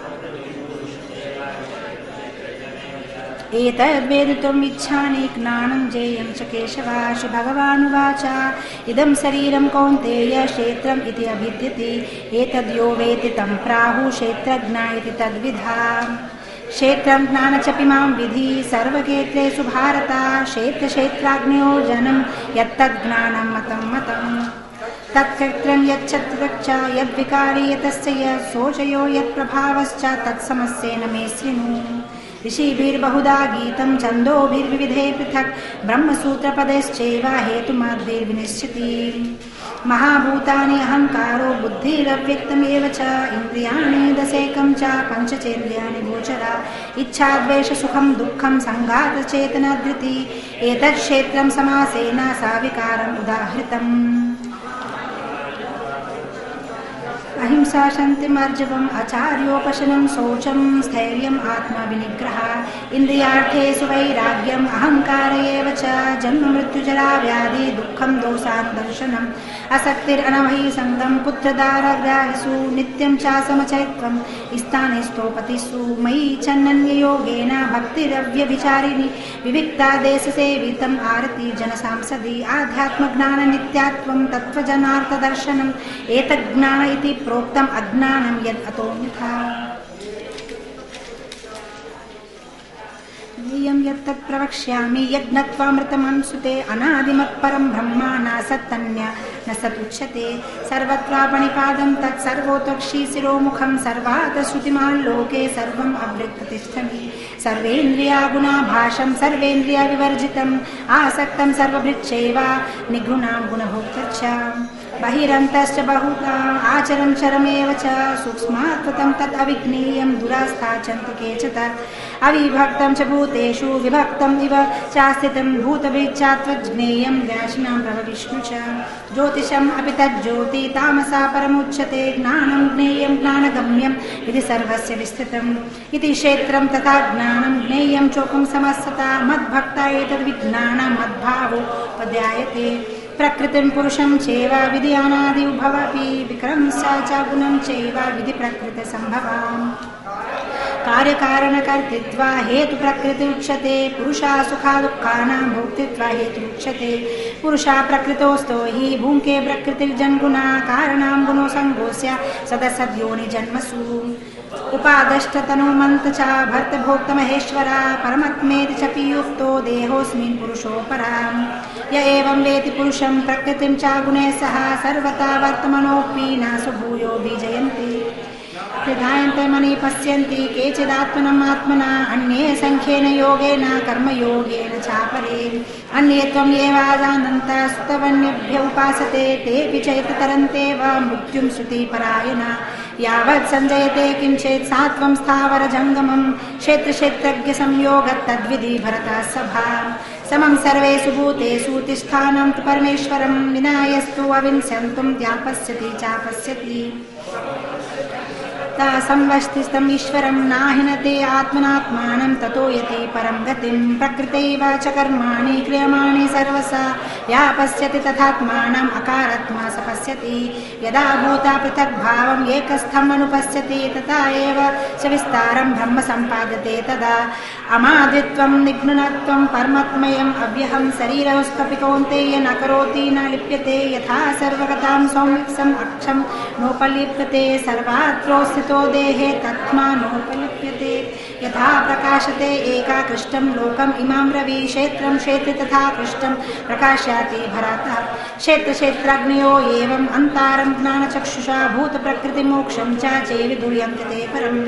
एतद्वेदितुम् इच्छामि ज्ञानं जेयं च केशव. श्री भगवानुवाच इदं शरीरं कौन्तेय क्षेत्रम् इति अभिद्यते एतद्यो वेत्ति तं प्राहुः क्षेत्रज्ञ इति तद्विधा. क्षेत्रं ज्ञानचपिमां विधि सर्वक्षेत्रेषु भारत क्षेत्रक्षेत्राग्नयो जनं यत्तज्ज्ञानं मतं तत्क्षेत्रं यच्छ यद्विकारी यतस्य यत्सोचयो यत्प्रभावश्च तत्समस्येन मे शृणु. ऋषिभिर्बहुधा गीतं छन्दोभिर्विविधे पृथक् ब्रह्मसूत्रपदैश्चैव हेतुमद्भिर्विनिश्चिति. महाभूतानि अहङ्कारो बुद्धिरव्यक्तमेव च इन्द्रियाणि दशैकं च पञ्चचेन्द्रियाणि गोचरा इच्छाद्वेषसुखं दुःखं सङ्घातचेतनधृति. एतत् क्षेत्रं समासेन साविकारम् उदाहृतम्. अहिंसा शान्तिमर्जवम् आचार्योपशनं शौचं स्थैर्यम् आत्मविनिग्रह इन्द्रियार्थेषु वैराग्यम् अहङ्कार एव च जन्ममृत्युजरा व्याधि दुःखं दोषानुदर्शनम् असक्तिरनवहि सङ्गं पुत्रदारग्राहिषु नित्यं च समचैत्वं स्थानेस्तोपतिषु मयि चन्नन्ययोगेन भक्तिरव्यभिचारिणि विविक्ता देशसेवितम् आरति जनसांसदि आध्यात्मज्ञाननित्यात्वं तत्त्वजनार्थदर्शनम् एतज्ज्ञान इति प्रोक्तम् अज्ञानं यद् अतोऽन्यथा. ज्ञेयं यत्तत् प्रवक्ष्यामि यज्ञत्वामृतमंसुते अनादिमत्परं ब्रह्म न सत्तन्य न सदुच्यते. सर्वत्रापणिपादं तत् सर्वोत्तक्षि शिरोमुखं सर्वात् श्रुतिमान् लोके सर्वम् अवृत्ततिष्ठति. सर्वेन्द्रियागुणाभाषं सर्वेन्द्रियविवर्जितम् आसक्तं सर्वभृच्छैव निगुणां गुणभोक्तृ च. బహిరంతశ్చ బహుతా ఆచరం చరమేవ చ సూక్ష్మాత్వతం తద్ అవిజ్ఞేయం దురాస్థాచంతి కేచిత్ అవిభక్తం చ భూతేషు విభక్తం ఇవ చాస్థితం భూతభిచ్ఛాత్వజ్ఞేయం వ్యాసినాం ప్రభ విష్ణు చ జ్యోతిషం అపి తజ్జ్యోతి తామసా పరముచ్యతే జ్ఞానం జ్ఞేయం జ్ఞానగమ్యం ఇది సర్వస్య విస్తృతం ఇది క్షేత్రం తథా జ్ఞానం జ్ఞేయం చోకం సమస్తత మద్భక్త ఏతద్ విజ్ఞానం మద్భావోపధ్యాయతే ప్రకృతిం పురుషం చైవ విధి అనాది ఉభవపి విక్రమస్య చ గుణం చైవ విధి ప్రకృతి సంభవం కార్యకారణకర్తృత్వ హేతు ప్రకృతి ఉచ్యతే పురుషా సుఖా దుఃఖానాం భోక్తృత్వ హేతు ఉచ్యతే పురుషా ప్రకృతోస్తో హి భుంకే ప్రకృతిర్జన్గుణా కారణాం గుణో సంగోస్య సదసద్యోని జన్మసు ఉపాదష్టతనుమంత చ భర్త భోక్త మహేశ్వర పరమాత్మేతి చ పీయుక్తో దేహోస్మిన్ పురుషోపరాం య ఏవం వేతి పురుషం ప్రకృతిం చ గుణైః సహ సర్వతా వర్తమనోऽపి నాసు భూయో బీజయంతి ప్రధాయంతే మని పశ్యంతి కేచిదాత్మనం ఆత్మనా అన్యే సంఖ్యేన యోగేన కర్మయోగేన చాపరే అన్యే త్వం ఏవాజానంత సుతవన్యభ్య ఉపాసతే తేపి చైతతరంతేవ మృత్యుం శృతిపరాయణ యావత్ సంజయతే కించేత్ సాత్వం స్థావర జంగమం క్షేత్రక్షేత్రజ్ఞ సంయోగ తద్విధి భరత సభా సమం సర్వేషు భూతేషు తిష్టానం తు పరమేశ్వరం వినాయస్తు అవింశంతుం త్యాపశ్యతి చాపశ్యతి సంవష్టిస్తం ఈశ్వరం నాహినతే ఆత్మనాత్మానం తతో యతి పరం గతిం ప్రకృతైవ చ కర్మాణి క్రియమాణి సర్వసా యా పశ్యతి తథాత్మానం అకారత్మా స పశ్యతి యదా భూతా పృథగ్భావం ఏకస్థం అనుపశ్యతి తథా ఏవ చ విస్తారం బ్రహ్మ సంపాదతే తదా అమాదిత్వం నిఘ్నునత్వం పరమాత్మయం అవ్యహం శరీరస్థపి కౌంతేయ న కరోతి న లిప్యతే యథా సర్వగతాం సౌమ్యం అక్షం నోపలిప్యతే సర్వాత్రోస్తి తో దేహే తత్మా నోపలిప్యతే యథా ప్రకాశతే ఏకాకృష్టం లోకం ఇమాం రవి క్షేత్రం క్షేత్రే తథా కృష్టం ప్రకాశయాతి భరత క్షేత్రక్షేత్రాగ్నయో ఏవం అంతారం జ్ఞానచక్షుషా భూత ప్రకృతి మోక్షం చే విదూయంతి తే పరం.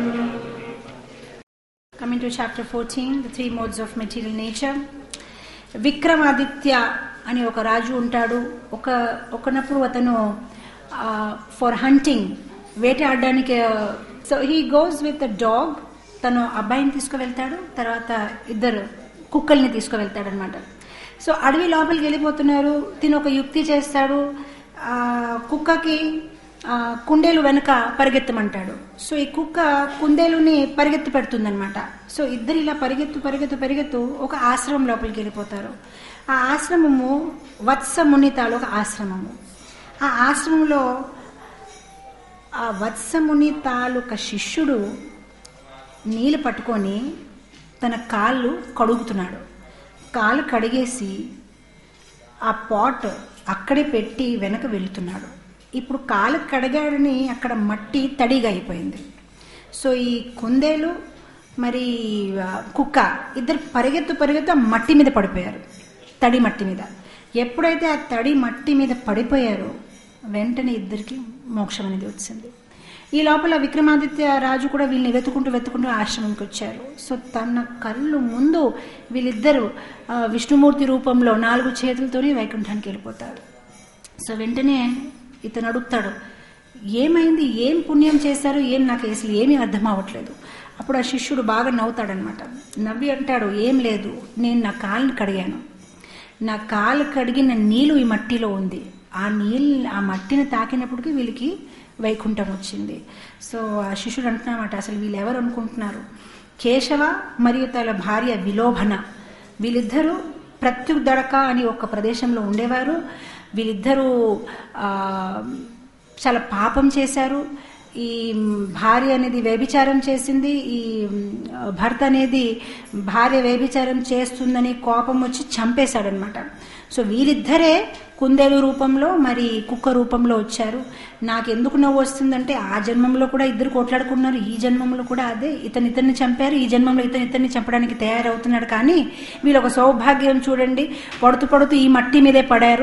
Coming to chapter 14, the three modes of material nature. Vikramaditya అని ఒక రాజు ఉంటాడు. ఒకనప్పుడు అతను ఫర్ హంటింగ్ వేటాడడానికి so he goes with a dog. తను అబ్బాయిని తీసుకువెళ్తాడు, తర్వాత ఇద్దరు కుక్కల్ని తీసుకువెళ్తాడు అనమాట. సో అడవి లోపలికి వెళ్ళిపోతున్నారు. తిను ఒక యుక్తి చేస్తాడు. కుక్కకి కుందేలు వెనక పరిగెత్తమంటాడు. సో ఈ కుక్క కుందేలుని పరిగెత్తి పెడుతుందనమాట. సో ఇద్దరు ఇలా పరిగెత్తు ఒక ఆశ్రమం లోపలికి వెళ్ళిపోతారు. ఆ ఆశ్రమము వత్స ముని తాలూక ఆశ్రమము. ఆ ఆశ్రమంలో ఆ వత్సముని తాలూక శిష్యుడు నీళ్ళు పట్టుకొని తన కాళ్ళు కడుగుతున్నాడు. కాళ్ళు కడిగేసి ఆ పాట్ అక్కడే పెట్టి వెనక వెళుతున్నాడు. ఇప్పుడు కాలు కడిగాడని అక్కడ మట్టి తడిగా అయిపోయింది. సో ఈ కుందేలు మరి కుక్క ఇద్దరు పరిగెత్తు మట్టి మీద పడిపోయారు, తడి మట్టి మీద. ఎప్పుడైతే ఆ తడి మట్టి మీద పడిపోయారో వెంటనే ఇద్దరికి మోక్షం అనేది వచ్చింది. ఈ లోపల విక్రమాదిత్య రాజు కూడా వీళ్ళని వెతుకుంటూ ఆశ్రమంకి వచ్చారు. సో తన కళ్ళు ముందు వీళ్ళిద్దరూ విష్ణుమూర్తి రూపంలో 4 చేతులతోనే వైకుంఠానికి వెళ్ళిపోతారు. సో వెంటనే ఇతను అడుగుతాడు, ఏమైంది, ఏం పుణ్యం చేశారు, నాకు అసలు ఏమీ అర్థం అవ్వట్లేదు. అప్పుడు ఆ శిష్యుడు బాగా నవ్వుతాడనమాట. నవ్వి అంటాడు, ఏం లేదు, నేను నా కాళ్ళని కడిగాను. నా కాలు కడిగిన నీళ్ళు ఈ మట్టిలో ఉంది. ఆ మట్టిని తాకినప్పటికీ వీళ్ళకి వైకుంఠం వచ్చింది. సో ఆ శిష్యుడు అంటున్నమాట, అసలు వీళ్ళు ఎవరు అనుకుంటున్నారు? కేశవ మరియు తన భార్య విలోభన, వీళ్ళిద్దరూ ప్రత్యుదడక అని ఒక ప్రదేశంలో ఉండేవారు. వీళ్ళిద్దరూ చాలా పాపం చేశారు. ఈ భార్య అనేది వ్యభిచారం చేసింది. ఈ భర్త అనేది భార్య వ్యభిచారం చేస్తుందని కోపం వచ్చి చంపేశాడనమాట. సో వీరిద్దరే కుందేలు రూపంలో మరి కుక్క రూపంలో వచ్చారు. నాకెందుకు నవ్వు వస్తుందంటే ఆ జన్మంలో కూడా ఇద్దరు కొట్లాడుకున్నారు, ఈ జన్మంలో కూడా అదే. ఇతన్ని చంపారు, ఈ జన్మంలో ఇతన్ని చంపడానికి తయారవుతున్నాడు. కానీ వీళ్ళు ఒక సౌభాగ్యం చూడండి, పడుతూ ఈ మట్టి మీదే పడారు.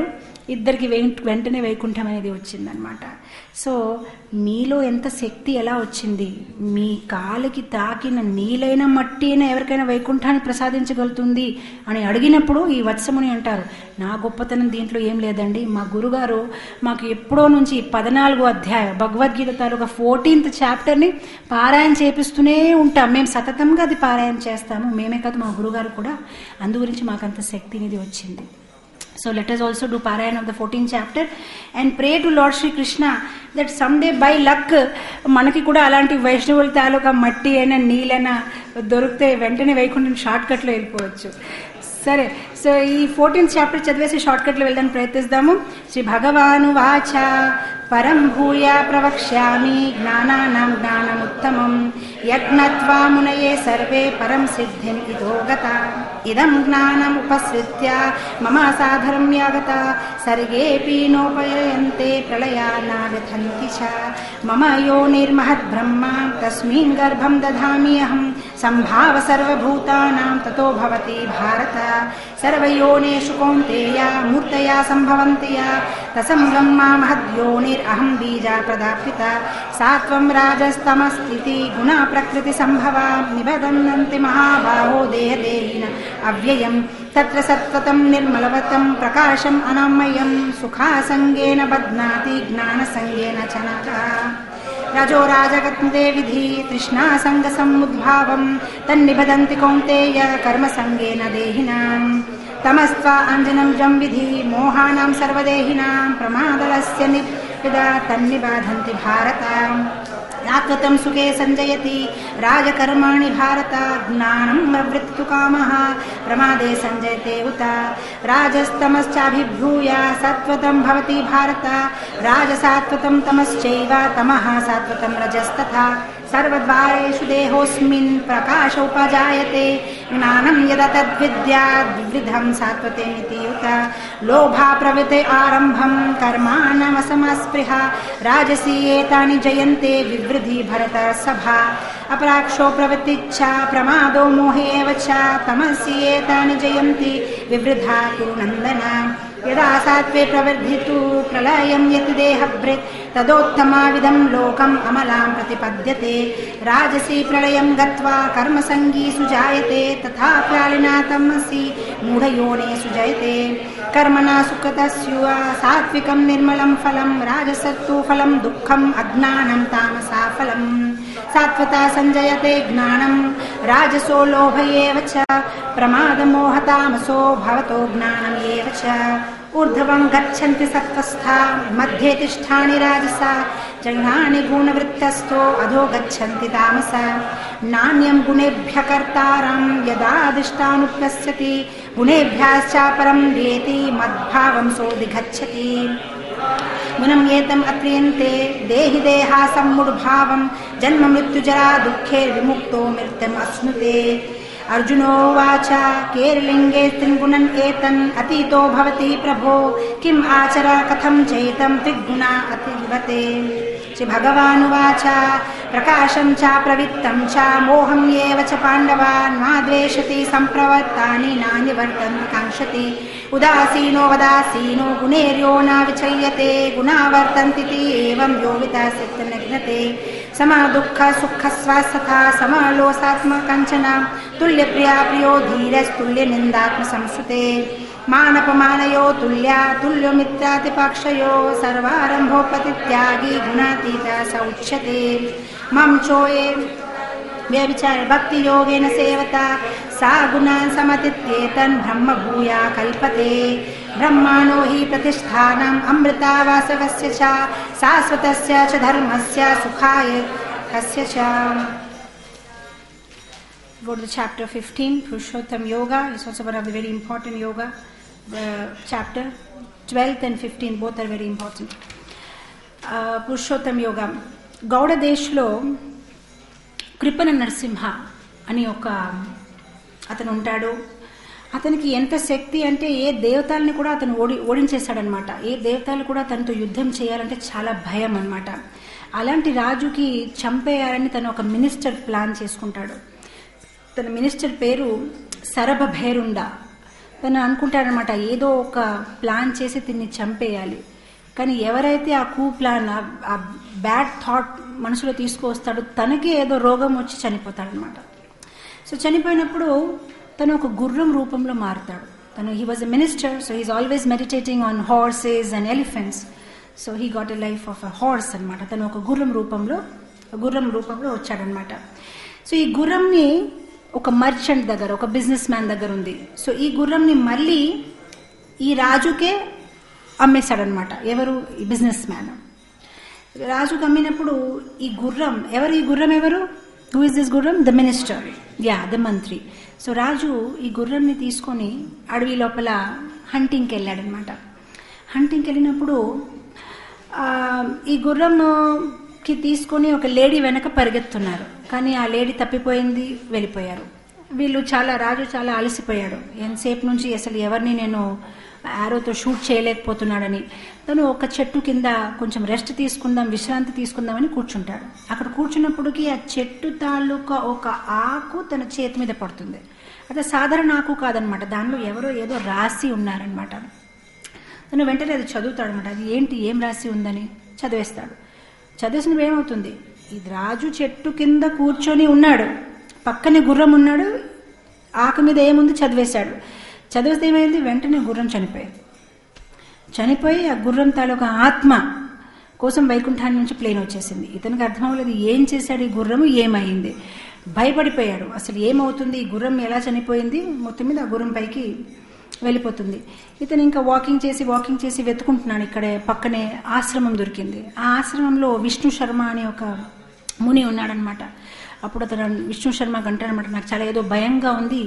ఇద్దరికి వెంటనే వైకుంఠం అనేది వచ్చిందనమాట. సో మీలో ఎంత శక్తి ఎలా వచ్చింది? మీ కాలికి తాకిన నీలైన మట్టి అయినా ఎవరికైనా వైకుంఠాన్ని ప్రసాదించగలుగుతుంది అని అడిగినప్పుడు ఈ వత్సముని అంటారు, నా గొప్పతనం దీంట్లో ఏం లేదండి, మా గురుగారు మాకు ఎప్పుడో నుంచి 14వ అధ్యాయం భగవద్గీత తాలూకా 14th చాప్టర్ని పారాయణ చేపిస్తూనే ఉంటాం. మేము సతతంగా అది పారాయణ చేస్తాము, మేమే కాదు మా గురుగారు కూడా. అందు గురించి మాకు అంత శక్తి అనేది వచ్చింది. So let us also do Parayana of the 14th chapter and pray to Lord Shri Krishna that someday by luck మనకి కూడా అలాంటి వైష్ణవుల తాలూకా మట్టి అయినా నీళ్ళైనా దొరికితే వెంటనే వైకుంఠం షార్ట్ కట్లో వెళ్ళిపోవచ్చు. సరే, సో ఈ 14th చాప్టర్ చదివేసి షార్ట్ కట్లో వెళ్ళడానికి ప్రయత్నిస్తాము. శ్రీ భగవాను వాచ పరం భూయ ప్రవక్ష్యామి జ్ఞానానాం జ్ఞానముత్తమం యజ్ఞత్వా మునయే సర్వే పరం సిద్ధిం ఇదో గత ఇదం జ్ఞానముపశ్రిత్య మమ సాధర్మ్యాగత సర్గేపి నోపయంతే ప్రళయానా వ్యథంతి చ మమ యోనిర్మహద్ బ్రహ్మ తస్మిన్ గర్భం దధామి అహం సంభావ సర్వభూతానాం తతో భవతి భారత సర్వయోనేషు కౌంతేయ మూర్తయా సంభవంతి తసం బ్రహ్మా మహద్యోనిరహం బీజా ప్రదాపిత సాత్వం రాజస్తమస్థితి గుణ ప్రకృతి సంభవా నిబధన్నంతి మహాబాహో దేహదేహిన అవ్యయం తత్ర సత్వతం నిర్మలవతం ప్రకాశం అనామయం సుఖాసంగేన బధ్నాతి జ్ఞానసంగేన చనక రజో రాజగత్తే విధి తృష్ణా సంగ సముద్భావం తన్నిబదంతి కౌంతేయ కర్మసంగేన దేహినాం తమస్త్వ అంజనం జం విధి మోహానాం సర్వదేహినాం ప్రమాదలస్య నిపిద తన్నిబాధంతి భారత యాత్వతం సుఖే సంజయతి రాజకర్మాణి భారత జ్ఞానం ప్రవృత్తు కామః ప్రమాదే సంజయతే ఉత రాజస్తమశ్చాభిభూయ సత్వతం భవతి భారత రాజసాత్వతం తమశ్చైవ తమః సాత్వతం రజస్తథా సర్వద్వారేషు దేహోస్మిన్ ప్రకాశ ఉపజాయతే జ్ఞానం యదా తద్విద్యాద్ వివృధం సాత్వతేమితి ఉత లోభా ప్రవృతే ఆరంభం కర్మాణమసమస్పృహ రాజసీ ఏతాని జయంతే వివృధి భరత సభా అపరాక్షో ప్రవృత్తిచ్చ ప్రమాదో మోహేవ చ తమసి ఏతాని జయంతి వివృధా కురు నందన యదా సాత్వే ప్రవర్ధితు ప్రళయం యతి దేహభృత్ తదోత్తమావిదం లోకం అమలాం ప్రతిపద్యతే రాజసీ ప్రళయం గత్వా కర్మసంగీసు జాయతే తథా ప్రాళినా తమసి మూఢయోనేషు జయతే కర్మణా సుఖతస్య సాత్వికం నిర్మలం ఫలం రాజసత్తు ఫలం దుఃఖం అజ్ఞానం తామసా ఫలం సాత్వతా సంజయతే జ్ఞానం రాజసో లోభ ఏవ చ ప్రమాదమోహ తామసో భవతో జ్ఞానం ఏవ చ ఊర్ధ్వం గచ్చంతి సత్వస్థా మధ్యే తిష్ఠాని రాజసా జఘాని గుణవృత్తస్థో అధో గచ్చంతి తామస నాణ్యం గుణేభ్య కర్తారం యదా దిష్టానుప్యస్యతి గుణేభ్యాశ్చాపరం వేతి మద్భావం సోధిగచ్చతి గుణం ఏతం అత్రియంతే దేహి దేహా సమ్ముఢభావం జన్మ మృత్యుజరా దుఃఖే విముక్తో మృత్యుం అశ్నుతే అర్జునోవాచ కేర్లింగే త్రిగుణన్ ఏతన్ అతీతో భవతి ప్రభో కిం ఆచర కథం చైతం త్రిగుణ అతివతే శ్రీ భగవానువాచ ప్రకాశం చ ప్రవిత్తం చ మోహం ఏవ చ పాండవా నాద్వేషతి సంప్రవర్తాని నానివర్తంతి కాంక్షతి ఉదాసీనో వదాసీనో గుణేర్యో నా విచయ్యతే గుణా వర్తంతి ఏవం యో విదాసితనగ్నతే సమా దుఃఖ సుఖ స్వాస్థా సమలోసాత్మ కంచన తుల్య ప్రియా ప్రియో ధీరస్తుల్య నిందాత్మ సంసుతే మానపమానయో తుల్యా తుల్యో మిత్రాతిపక్షయో సర్వారంభోపతిత్యాగి గుణాతీత స ఉచ్యతే మం చోయే వ్యభిచార భక్తి యోగేన సేవత సా గుణాన్ సమతిత్యేతన్ బ్రహ్మ భూయా కల్పతే బ్రహ్మాణో హి ప్రతిష్ఠానం అమృతావాసవస్య చ శాశ్వతస్య చ ధర్మస్య సుఖాయ కస్య చ. Go to chapter 15, Purushottam Yoga. It's also one of the very important yoga chapter. 12th and 15 both are very important. Purushottam Yoga. Gauda Deshlo కృపణ Narasimha అని ఒక అతను ఉంటాడు. అతనికి ఎంత శక్తి అంటే ఏ దేవతల్ని కూడా అతను ఓడించేశాడనమాట. ఏ దేవతలు కూడా తనతో యుద్ధం చేయాలంటే చాలా భయం అనమాట. అలాంటి రాజుకి చంపేయాలని తను ఒక మినిస్టర్ ప్లాన్ చేసుకుంటాడు. తన మినిస్టర్ పేరు సరభ భేరుండ. తను అనుకుంటాడనమాట ఏదో ఒక ప్లాన్ చేసి తిన్ని చంపేయాలి. కానీ ఎవరైతే ఆ ప్లాన్, ఆ బ్యాడ్ థాట్ మనసులో తీసుకువస్తాడో తనకి ఏదో రోగం వచ్చి చనిపోతాడనమాట. సో చనిపోయినప్పుడు తను ఒక గుర్రం రూపంలో మారుతాడు. తను he was a minister, so he's always meditating on horses and elephants. So he got a life of a horse అనమాట. తను ఒక గుర్రం రూపంలో వచ్చాడనమాట. సో ఈ గుర్రంని ఒక మర్చెంట్ దగ్గర, ఒక బిజినెస్ మ్యాన్ దగ్గర ఉంది. సో ఈ గుర్రంని మళ్ళీ ఈ రాజుకే అమ్మేశాడనమాట. ఎవరు? ఈ బిజినెస్ మ్యాన్. రాజుకు అమ్మినప్పుడు ఈ గుర్రం ఎవరు? హూ ఇస్ దిస్ గుర్రం? ద మినిస్టర్, ద మంత్రి. సో రాజు ఈ గుర్రంని తీసుకొని అడవి లోపల హంటింగ్కి వెళ్ళాడనమాట. హంటింగ్కి వెళ్ళినప్పుడు ఈ గుర్రంకి తీసుకొని ఒక లేడీ వెనక పరిగెత్తున్నారు. కానీ ఆ లేడీ తప్పిపోయింది, వెళ్ళిపోయారు. రాజు చాలా అలసిపోయాడు. ఎంతసేపు నుంచి అసలు ఎవరిని నేను ఆరోతో షూట్ చేయలేకపోతున్నాడని తను ఒక చెట్టు కింద కొంచెం రెస్ట్ తీసుకుందాం, విశ్రాంతి తీసుకుందామని కూర్చుంటాడు. అక్కడ కూర్చున్నప్పటికీ ఆ చెట్టు తాలూకా ఒక ఆకు తన చేతి మీద పడుతుంది. అది సాధారణ ఆకు కాదనమాట, దానిలో ఎవరో ఏదో రాసి ఉన్నారనమాట. తను వెంటనే అది చదువుతాడు అనమాట. అది ఏం రాసి ఉందని చదివేస్తాడు. చదివేసినప్పుడు ఏమవుతుంది, ఇది రాజు చెట్టు కింద కూర్చొని ఉన్నాడు, పక్కనే గుర్రం ఉన్నాడు, ఆకు మీద ఏముంది చదివేశాడు. చదివిస్తే ఏమైంది, వెంటనే గుర్రం చనిపోయి ఆ గుర్రం తాలూకా ఆత్మ కోసం వైకుంఠాన్ని నుంచి ప్లేన్ వచ్చేసింది. ఇతనికి అర్థం అవ్వలేదు ఏం చేశాడు ఈ గుర్రము, ఏమైంది. భయపడిపోయాడు. అసలు ఏమవుతుంది, ఈ గుర్రం ఎలా చనిపోయింది, మొత్తం మీద ఆ గుర్రం పైకి వెళ్ళిపోతుంది. ఇతను ఇంకా వాకింగ్ చేసి వెతుకుంటున్నాడు. ఇక్కడే పక్కనే ఆశ్రమం దొరికింది. ఆ ఆశ్రమంలో విష్ణు శర్మ అనే ఒక ముని ఉన్నాడనమాట. అప్పుడు అతను విష్ణు శర్మకి అంటాడనమాట, నాకు చాలా ఏదో భయంగా ఉంది,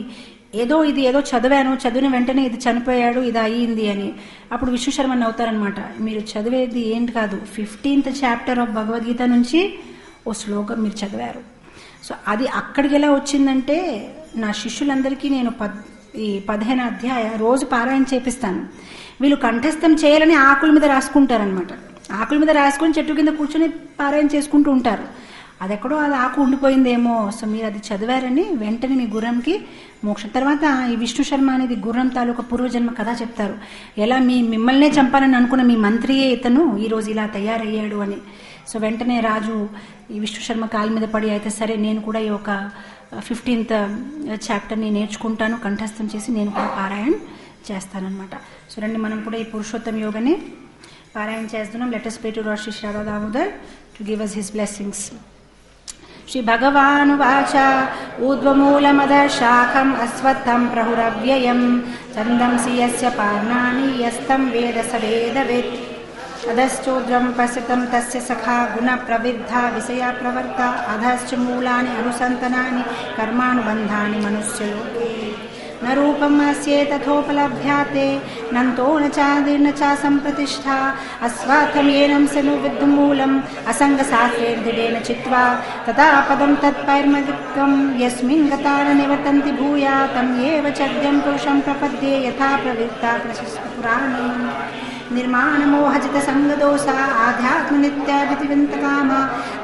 ఏదో చదివిన వెంటనే ఇది చనిపోయాడు, ఇది అయ్యింది అని. అప్పుడు విష్ణు శర్మ నవ్వుతారనమాట, మీరు చదివేది ఏంటి కాదు, 15th చాప్టర్ ఆఫ్ భగవద్గీత నుంచి ఓ శ్లోకం మీరు చదివారు. సో అది అక్కడికి ఎలా వచ్చిందంటే, నా శిష్యులందరికీ నేను ఈ 15వ అధ్యాయం రోజు పారాయణ చేపిస్తాను. వీళ్ళు కంఠస్థం చేయాలని ఆకుల మీద రాసుకుంటారనమాట. ఆకుల మీద రాసుకొని చెట్టు కింద కూర్చొని పారాయణ చేసుకుంటూ ఉంటారు. అది ఎక్కడో అది ఆకు ఉండిపోయిందేమో. సో మీరు అది చదివారని వెంటనే మీ గుర్రంకి మోక్షం. తర్వాత ఈ విష్ణు శర్మ అనేది గుర్రం తాలూకా పూర్వజన్మ కథ చెప్తారు. ఎలా మిమ్మల్నే చంపాలని అనుకున్న మీ మంత్రియే ఇతను ఈరోజు ఇలా తయారయ్యాడు అని. సో వెంటనే రాజు ఈ విష్ణు శర్మ కాలు మీద పడి, అయితే సరే నేను కూడా ఈ ఒక 15th చాప్టర్ని నేర్చుకుంటాను, కంఠస్థం చేసి నేను కూడా పారాయణ చేస్తానన్నమాట. సో రండి మనం కూడా ఈ పురుషోత్తం యోగని పారాయణ చేస్తున్నాం. Let us pray to Lord Shri Radha Damodar to give us his blessings. Shri భగవానువాచ ఊర్ధ్వమూలమదశాఖం అశ్వత్థం ప్రహురవ్యయం ఛందంసి యస్య పర్ణాని యస్తం వేద స వేదవేత్ అధశ్చోద్రం పసితం తస్య సఖా గుణ ప్రవిద్ధా విషయ ప్రవర్త అధశ్చ మూలాని అనుసంతనాని కర్మానుబంధాని మనుష్యలోకే न रूपम् अस्ये तथोपलभ्याते नन्तो न चादिर्न च सम्प्रतिष्ठा अस्वार्थम् येनं सनु विद्धमूलम् असङ्गशास्त्रेर्दृढेन चित्वा तथा पदं तत्पैर्मगित्वं यस्मिन् गता न निवर्तन्ति भूया तम् एव चद्यं पुरुषं प्रपद्ये यथा प्रवृत्ता प्रशस्तपुराणे निर्माणमोहजितसङ्गदोषा आध्यात्मनित्यादितिविन्तकामा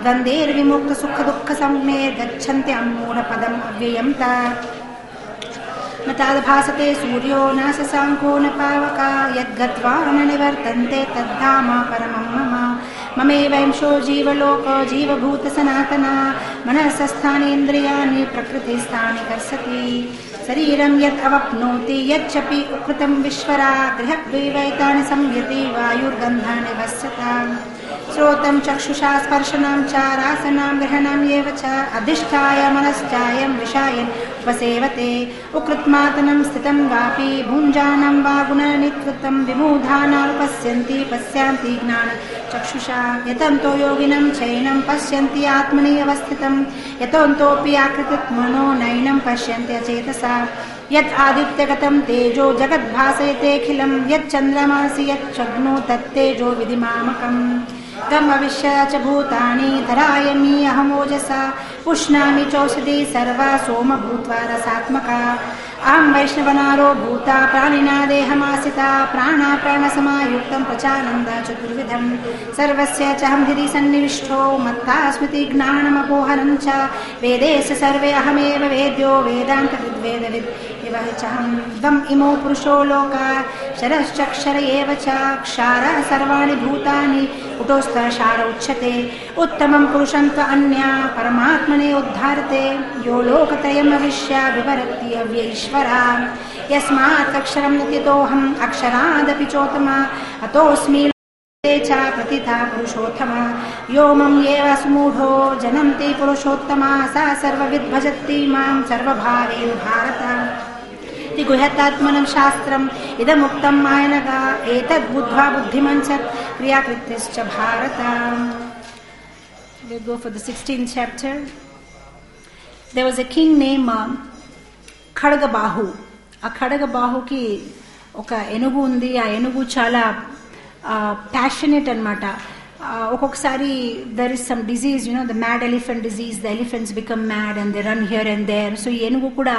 द्वन्द्वैर्विमुक्तसुखदुःखसंज्ञैर्गच्छन्ति अम्मूढपदम् अव्ययं तत् न तादभासते सूर्यो न शशाङ्को न पावका यद्गत्वा न निवर्तन्ते तद्धाम परमं मम ममेवंशो जीवलोक जीवभूतसनातना मनसस्थानेन्द्रियाणि प्रकृतिस्थानि कर्षति शरीरं यत् अवप्नोति यच्चपि उकृतं विश्वरा गृहद्वैवैतानि संयति वायुर्गन्धानि वस्यताम् श्रोतं चक्षुषा स्पर्शनं च रासनं ग्रहणं एव च अधिष्ठाय मनश्चायं विषायन् उपसेवते उकृत्मातनं स्थितं वापि भुञ्जानं वा गुणनिकृतं विमूढानानुपश्यन्ति पश्यन्ति ज्ञानचक्षुषा यतन्तो योगिनं चैनं पश्यन्ति आत्मनि अवस्थितं यतोऽन्तोऽपि आकृतित्मनो नैनं पश्यन्ति अचेतसा यत् आदित्यगतं तेजो जगद्भासयतेऽखिलं यच्चन्द्रमासि यच्चग्नो तत्तेजो विधिमामकम् गमविश्य च भूतानि धरायमि अहमोजसा पुष्णामि चौषधी सर्वा सोम भूत्वा रसात्मका अहं वैष्णवनारो भूता प्राणिना देहमासिता प्राणसमायुक्तं प्रचानन्दा चतुर्विधं सर्वस्य चाहं हृदि सन्निविष्टो मत्ता स्मृति ज्ञानमपोहनं च वेदेश सर्वे अहमेव वेद्यो वेदान्तविद्वेदविद् इव चहं दम इमो पुरुषो लोका शरश्चक्षर एव च क्षारः सर्वाणि भूतानि कुटोस्थशार उच्यते उत्तमं पुरुषं त्व अन्या परमात्मने उद्धारते यो लोकत्रयमविश्य विवरति अव्यईश्वरा यस्मात् अक्षरं नित्यतोऽहम् अक्षरादपि चोत्तमा अतोऽस्मि च प्रतिथा पुरुषोत्तमा यो मम एव सुमूढो जनन्ति पुरुषोत्तमा सा सर्वविद् भजति मां सर्वभावेन भारत इति गुह्यतात्मनं शास्त्रम् इदमुक्तं मायनग एतद् बुद्ध्वा बुद्धिमञ्चत् क्रियाकृत्यश्च Bharat. Let's go for the 16th chapter. There was a king named Khadgabahu. ఆ ఖడ్గబాహుకి ఒక ఏనుగు ఉంది. ఆ ఏనుగు చాలా ప్యాషనేట్ అనమాట. ఒక్కొక్కసారి there is some disease, the mad elephant disease, the elephants become mad and they run here and there. So ఈ ఏనుగు కూడా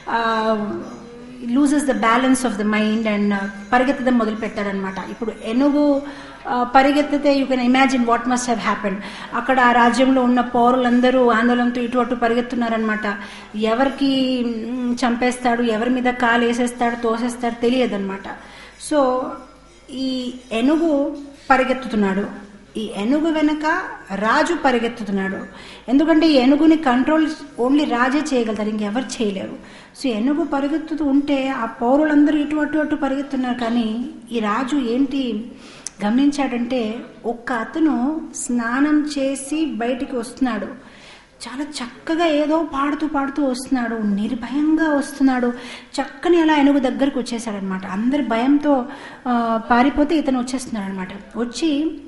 loses the balance of the mind and పరిగెత్తడం మొదలు పెట్టాడనమాట. ఇప్పుడు ఏనుగు పరిగెత్తితే you can imagine what must have happened. అక్కడ ఆ రాజ్యంలో ఉన్న పౌరులందరూ ఆందోళనతో ఇటు అటు పరిగెత్తున్నారనమాట. ఎవరికి చంపేస్తాడు, ఎవరి మీద కాలు వేసేస్తాడు, తోసేస్తాడు తెలియదన్నమాట. సో ఈ ఏనుగు పరిగెత్తుతున్నాడు. ఈ ఏనుగు వెనక రాజు పరిగెత్తుతున్నాడు. ఎందుకంటే ఈ ఏనుగుని కంట్రోల్ ఓన్లీ రాజే చేయగలుగుతారు, ఇంకెవరు చేయలేరు. సో ఏనుగు పరిగెత్తుతూ ఉంటే ఆ పౌరులందరూ ఇటు అటు అటు పరిగెత్తున్నారు. కానీ ఈ రాజు ఏంటి గమనించాడంటే, ఒక్క అతను స్నానం చేసి బయటికి వస్తున్నాడు. చాలా చక్కగా ఏదో పాడుతూ పాడుతూ వస్తున్నాడు, నిర్భయంగా వస్తున్నాడు. చక్కని అలా ఏనుగు దగ్గరకు వచ్చేసాడనమాట. అందరి భయంతో పారిపోతే ఇతను వచ్చేస్తున్నాడు అనమాట. వచ్చి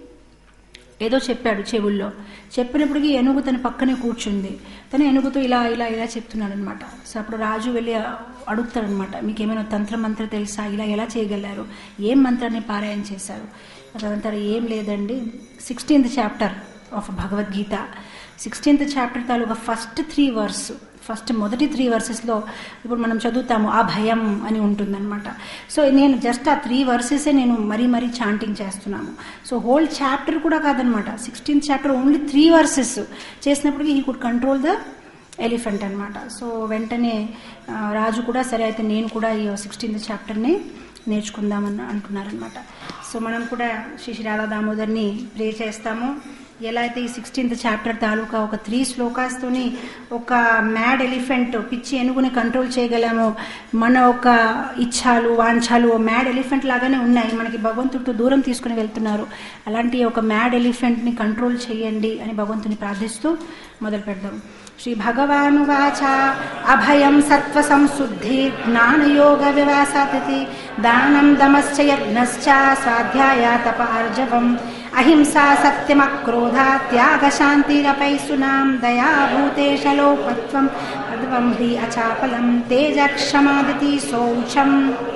ఏదో చెప్పాడు చెవుల్లో. చెప్పినప్పటికీ ఏనుగు తన పక్కనే కూర్చుంది. తను ఏనుగుతో ఇలా ఇలా ఇలా చెప్తున్నాడు అనమాట. సో అప్పుడు రాజు వెళ్ళి అడుగుతాడనమాట, మీకు ఏమైనా తంత్రమంత్ర తెలుసా, ఇలా ఎలా చేయగలరు, ఏం మంత్రాన్ని పారాయణ చేశారు? అదంటారు, ఏం లేదండి. 16th chapter of Bhagavad Gita, 16th chapter తాలూకా ఫస్ట్ మొదటి 3 వర్సెస్లో ఇప్పుడు మనం చదువుతాము అభయం అని ఉంటుందన్నమాట. సో నేను జస్ట్ ఆ 3 వర్సెసే నేను మరీ చాంటింగ్ చేస్తున్నాను. సో హోల్ చాప్టర్ కూడా కాదనమాట, 16th చాప్టర్ ఓన్లీ 3 వర్సెస్ చేసినప్పటికీ he could control the elephant అనమాట. సో వెంటనే రాజు కూడా సరే అయితే నేను కూడా ఈ 16th చాప్టర్ని నేర్చుకుందామని అంటున్నారనమాట. సో మనం కూడా శ్రీ రాధా దామోదర్ని ప్రే చేస్తాము. ఎలా అయితే ఈ 16th చాప్టర్ తాలూకా ఒక 3 శ్లోకాస్తోని ఒక మ్యాడ్ ఎలిఫెంట్ పిచ్చి ఏనుగుని కంట్రోల్ చేయగలము, మన ఒక ఇచ్ఛాలు వాంఛాలు మ్యాడ్ ఎలిఫెంట్ లాగానే ఉన్నాయి, మనకి భగవంతుడితో దూరం తీసుకుని వెళ్తున్నారు. అలాంటి ఒక మ్యాడ్ ఎలిఫెంట్ని కంట్రోల్ చేయండి అని భగవంతుని ప్రార్థిస్తూ మొదలు పెడదాం. శ్రీ భగవానువాచ అభయం సత్వ సంశుద్ధి జ్ఞానయోగ వివాసాతిథి దానం దమశ్చ యజ్ఞశ్చ స్వాధ్యాయ తప ఆర్జవం అహింసా సత్యమక్రోధ త్యాగ శాంతిరపైసునాం దయా భూతేశలోపత్వం పద్వం హ్రీ అచాపలం తేజ క్షమాదితి శౌచం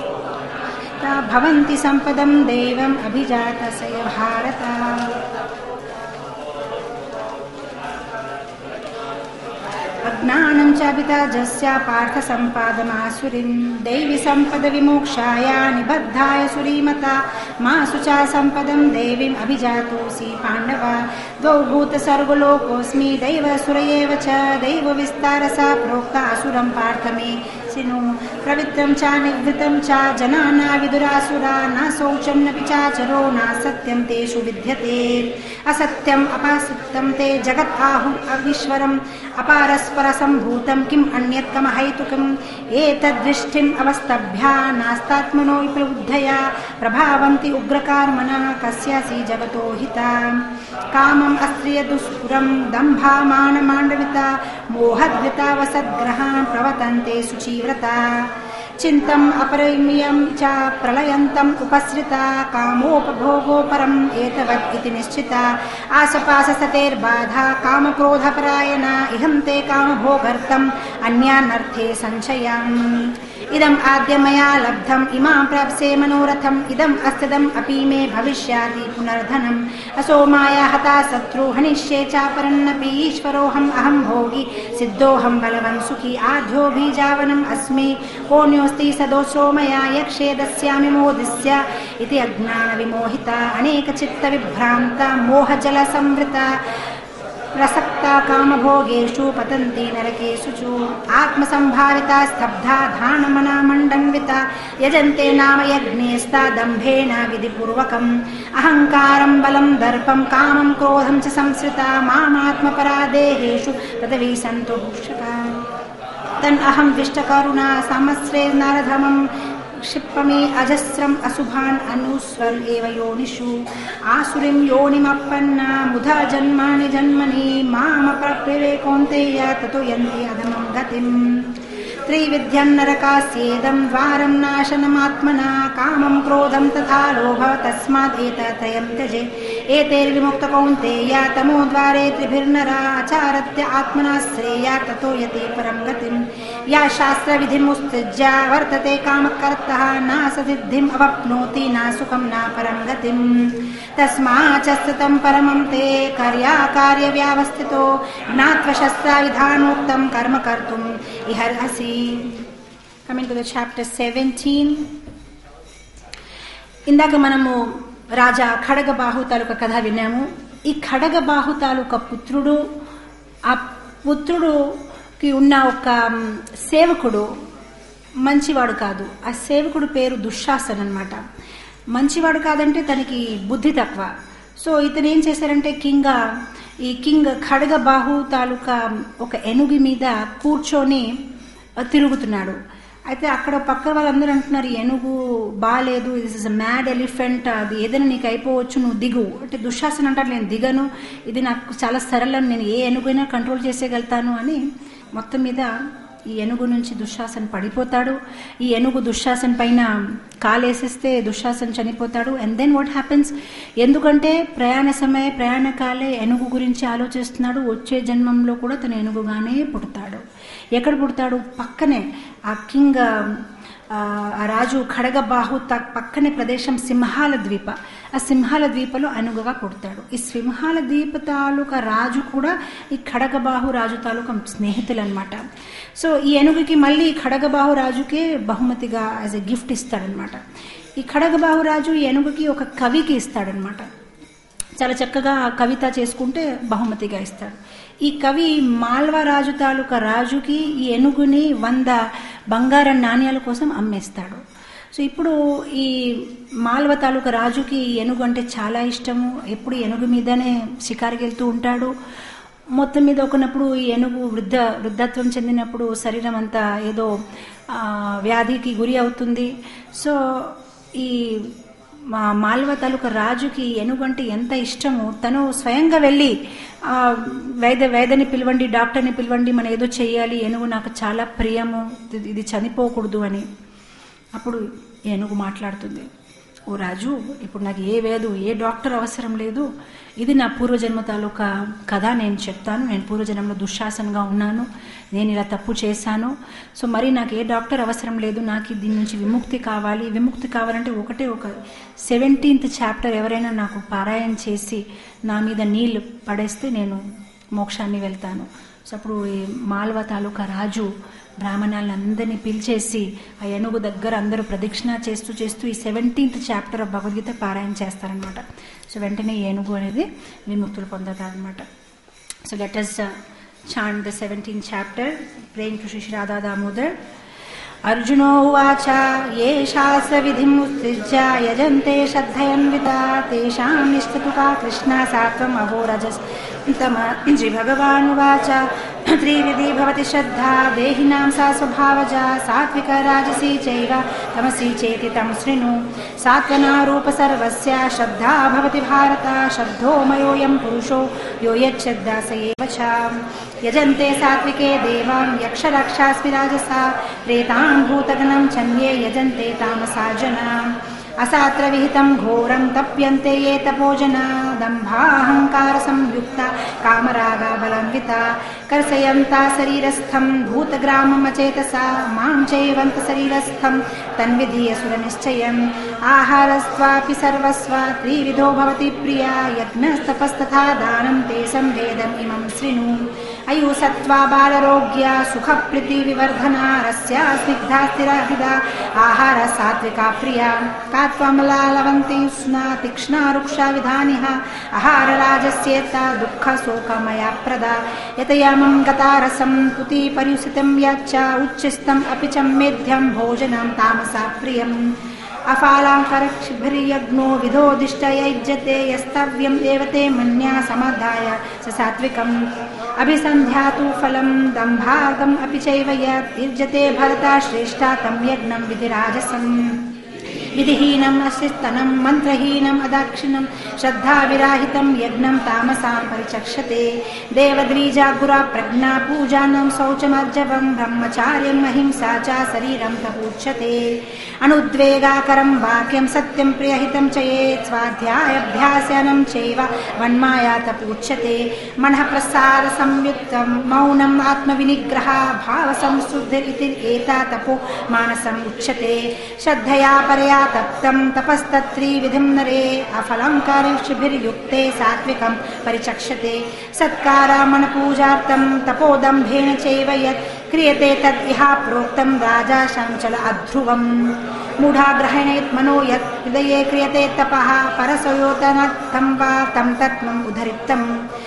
భవంతి సంపదం దేవం అభిజాతసయ భారత. అజ్ఞానం చాభితాజస్య పార్థ సంపాదమాసురిం దైవి సంపద విమోక్షాయ నిబద్ధాయ సురీమత మాసు చ సంపదం దేవీం అభిజాతోసి పాండవ ద్వౌ భూత సర్వలోకోస్మి దైవ సురయేవ చ దైవ విస్తారస ప్రోక్త అసురం పార్థ మే శృణు ప్రవిత్రం చ నివృత్తం చ జనానా విదురాసురా న శౌచం న పిచాచరో న సత్యం తేషు విద్యతే అసత్యం అపాసత్యం తే జగత్ ఆహు అవిశ్వరం అపారస్పర సంభూతం కిం అన్యత్కమహైతుకం ఏతదృష్టిం అవస్తభ్యా నాస్తాత్మనో విప్రబుద్ధయా ప్రభావంతి ఉగ్రకర్మణ కస్యాసి జగతో హిత కామం అస్త్రియ దుష్పురం దంభామానమాండవిత మోహద్వితావసద్గ్రహాన్ ప్రవతంతే శుచీవ్రత చింతం అపరిమియం చ ప్రళయంతం ఉపశ్రిత కామోపభోగోపరం ఏతవత్ ఇతి నిశ్చిత ఆసపాససతేర్బాధ కామక్రోధపరాయణ ఇహంతే కామభోగర్థం అన్యానర్థే సంచయం ఇదం ఆద్య మయా లబ్ధం ఇమాం ప్రాప్సే మనోరథం ఇదం అస్తిదం అపి మే భవిష్యాతి పునర్ధనం అసో మాయా హతా శత్రు హనిష్యే చాపరన్నపి ఈశ్వరోహం అహం భోగి సిద్ధోహం బలవన్ సుఖీ ఆధ్యో బీజావనం అస్మి కోన్యోస్తి సదోషో మయా యక్షే దస్యామి మోదిస్య ఇతి అజ్ఞాన విమోహిత అనేక చిత్త విభ్రాంత మోహజల సంవృత प्रसक्ता कामभोगेषु पतन्ति नरकेषु च आत्मसंभाविता स्तब्धा धानमना मण्डन्विता यजन्ते नाम यज्ञेस्ता दम्भेन विधिपूर्वकम् अहङ्कारं बलं दर्पं कामं क्रोधं च संश्रिता मामात्मपरादेहेषु पृथिवी सन्तोषका तन् अहं दिष्टकरुणा समस्रे नरधमं क्षिप्पमे अजस्रम् अशुभान् अनुस्वर एव योनिषु आसुरीं योनिमप्पन्ना मुधा जन्मानि जन्मनि मामप्रप्यवे कौन्तेय ततो यन्ति अधमं गतिम् त्रिविध्यं नरकास्येदं द्वारं नाशनमात्मना कामं क्रोधं तथा लोभ तस्मादेतत्रयं त्यजे एतैर्विमुक्त कौन्तेय तमोद्वारे त्रिभिर्नरा आचारत्य आत्मना श्रेया ततो यति परं गतिम् या शास्त्रविधिमुत्सृज्य वर्तते कामकर्तः न सिद्धिम् अवाप्नोति न सुखं न परं गतिम् तस्माच्च स्थितं परमं ते कार्याकार्यव्यवस्थितो ज्ञात्वा शस्त्रविधानोक्तं कर्म कर्तुम् इहर्हसि. Coming to the chapter 17. ఇందాక మనము రాజా ఖడ్గబాహు తాలూకా కథ విన్నాము. ఈ ఖడ్గబాహు తాలూకా పుత్రుడు, ఆ పుత్రుడుకి ఉన్న ఒక సేవకుడు మంచివాడు కాదు. ఆ సేవకుడు పేరు దుశ్శాసన్ అన్నమాట. మంచివాడు కాదంటే తనకి బుద్ధి తక్కువ. సో ఇతను ఏం చేశారంటే కింగ్ ఖడ్గబాహు తాలూకా ఒక ఏనుగు మీద కూర్చొని తిరుగుతున్నాడు. అయితే అక్కడ పక్క వాళ్ళందరూ అంటున్నారు, ఏనుగు బాగాలేదు, this is a mad elephant, అది ఏదైనా నీకు అయిపోవచ్చు, నువ్వు దిగు అంటే దుశ్శాసన్ అంటాడు, నేను దిగను, ఇది నాకు చాలా సరళం, నేను ఏ ఏనుగైనా కంట్రోల్ చేసేయగలుగుతాను అని. మొత్తం మీద ఈ ఏనుగు నుంచి దుశ్శాసన్ పడిపోతాడు. ఈ ఏనుగు దుశ్శాసన్ పైన కాలేసేస్తే దుశ్శాసన్ చనిపోతాడు. అండ్ దెన్ వాట్ హ్యాపెన్స్, ఎందుకంటే ప్రయాణ కాలే ఏనుగు గురించి ఆలోచిస్తున్నాడు. వచ్చే జన్మంలో కూడా తన ఏనుగుగానే పుడతాడు. ఎక్కడ పుడతాడు? పక్కనే ఆ కింగ్ ఆ రాజు ఖడ్గబాహు పక్కనే ప్రదేశం సింహాల ద్వీప. ఆ సింహాల ద్వీపలో అనుగుగా పుడతాడు. ఈ సింహాల ద్వీప తాలూకా రాజు కూడా ఈ ఖడ్గబాహు రాజు తాలూకా స్నేహితులు అనమాట. సో ఈ ఏనుగుకి మళ్ళీ ఖడ్గబాహు రాజుకే బహుమతిగా యాజ్ ఎ గిఫ్ట్ ఇస్తాడనమాట. ఈ ఖడ్గబాహు రాజు ఈ ఏనుగుకి ఒక కవికి ఇస్తాడనమాట. చాలా చక్కగా కవిత చేసుకుంటే బహుమతిగా ఇస్తాడు. ఈ కవి మాల్వా రాజు తాలూకా రాజుకి ఈ ఏనుగుని 100 బంగారు నాణ్యాల కోసం అమ్మేస్తాడు. సో ఇప్పుడు ఈ మాల్వా తాలూకా రాజుకి ఏనుగు అంటే చాలా ఇష్టము. ఎప్పుడు ఏనుగు మీదనే షికారుకి వెళ్తూ ఉంటాడు. మొత్తం మీద ఒకనప్పుడు ఈ ఏనుగు వృద్ధత్వం చెందినప్పుడు శరీరం అంతా ఏదో వ్యాధికి గురి అవుతుంది. సో ఈ మాల్వా తాలూకా రాజుకి ఏనుగు అంటే ఎంత ఇష్టమో తను స్వయంగా వెళ్ళి వైద్యని పిలవండి, డాక్టర్ని పిలవండి, మనం ఏదో చెయ్యాలి, ఏనుగు నాకు చాలా ప్రియము, ఇది చనిపోకూడదు అని. అప్పుడు ఏనుగు మాట్లాడుతుంది, ఓ రాజు, ఇప్పుడు నాకు ఏ డాక్టర్ అవసరం లేదు, ఇది నా పూర్వజన్మ తాలూకా కథ నేను చెప్తాను. నేను పూర్వజన్మలో దుశ్శాసనగా ఉన్నాను, నేను ఇలా తప్పు చేశాను. సో మరి నాకు ఏ డాక్టర్ అవసరం లేదు, నాకు దీని నుంచి విముక్తి కావాలి. విముక్తి కావాలంటే ఒక 17th చాప్టర్ ఎవరైనా నాకు పారాయణ చేసి నా మీద నీళ్లు పడేస్తే నేను మోక్షాన్ని వెళ్తాను. సో అప్పుడు ఈ మాల్వా తాలూకా రాజు బ్రాహ్మణాలను అందరినీ పిలిచేసి ఆ ఏనుగు దగ్గర అందరూ ప్రదక్షిణ చేస్తూ ఈ 17th చాప్టర్ ఆఫ్ భగవద్గీత పారాయణ చేస్తారనమాట. సో వెంటనే ఏనుగు అనేది విముక్తులు పొందుతారనమాట. So let us chant the 17th chapter, praying to Shri Radha Damodar. अर्जुनो उवाच ये शास्त्रविधिमुत्सृज्य यजन्ते श्रद्धयान्विता तेषां निष्ठतु का कृष्णा सात्वम् अहोरजस् श्रीभगवानुवाच त्रिविधि भवति श्रद्धा देहिनां सा स्वभावजा सात्विक राजसी चैव तमसी चेति तं शृणु सात्वनारूप सर्वस्य श्रद्धा भवति भारत श्रद्धोमयोऽयं पुरुषो यो यच्छ्रद्धा स एव च यजन्ते सात्विके देवान् यक्षरक्षास्मि राजसा प्रेतां भूतगणं चन्ये यजन्ते तामसा जनान् असात्र विहितं घोरं तप्यन्ते ये तपोजना दम्भाहंकार संयुक्ता कामरागाबलान्विता कर्षयन्ता शरीरस्थं भूतग्राममचेतसा मां चैवन्त शरीरस्थं तन्विधीयसुरनिश्चयम् आहारस्त्वापि सर्वस्व त्रिविधो भवति प्रिया यज्ञस्तपस्तथा दानं ते संवेदम् इमं शृणु అయు సత్వా బాలరోగ్య సుఖప్రీతి వివర్ధన రస్య స్నిగ్ధా స్థిరహిదా ఆహార సాత్వికా ప్రియా కాత్వమలాలవంతి ఉష్ణా తీక్ష్ణా రుక్షా విధానిః ఆహార రాజస్యేత దుఃఖ శోకమయా ప్రదా యతయామం గతారసం పుతి పరియుసితం యచ్చ ఉచ్ఛిస్తం అపి చ మేధ్యం భోజనం తామసా ప్రియం అఫాలాంకరక్షిభిర్యజ్ఞో విధోదిష్టయజ్యతే యస్తవ్యం దేవతే మన్యా సమధాయ స సాత్వికం అభిసంధ్యాతు ఫలం దంభాగం అపి చైవ యద్యుజ్యతే భరత శ్రేష్ఠ తం యజ్ఞం విధిరాజసం విధిహీనం అశిస్తనం మంత్రహీనం అదాక్షిణం శ్రద్ధావిరాహితం యజ్ఞం తామసాం పరిచక్షతే దేవద్విజాగురా ప్రజ్ఞా పూజానం శౌచమర్జవం బ్రహ్మచార్యం అహింసా చ శరీరం తపూచ్యతే అనుద్వేగాకరం వాక్యం సత్యం ప్రియహితం చయేత్ స్వాధ్యాయాభ్యాసనం చైవ వన్మాయా తపూచ్యతే మనః ప్రసాద సంయుక్తం మౌనం ఆత్మవినిగ్రహ భావ సంశుద్ధిరితి ఏతా తపో మానసం ఉచ్యతే శ్రద్ధయా పరయా తప్తం తపస్తత్రీ విధిం నరే అఫలంకారిషిభిర్యుక్తే సాత్వికం పరిచక్షతే సత్కారమణ పూజార్థం తపోదంభేన చైవ యత్ క్రియతే తద్ ఇహ ప్రోక్తం రాజా సంచల అధ్రువం మూఢాగ్రహణేత్ మనో యత్ హృదయే క్రియతే తపః పరసయోతనర్థం వా తం తత్వం ఉదరిత్తం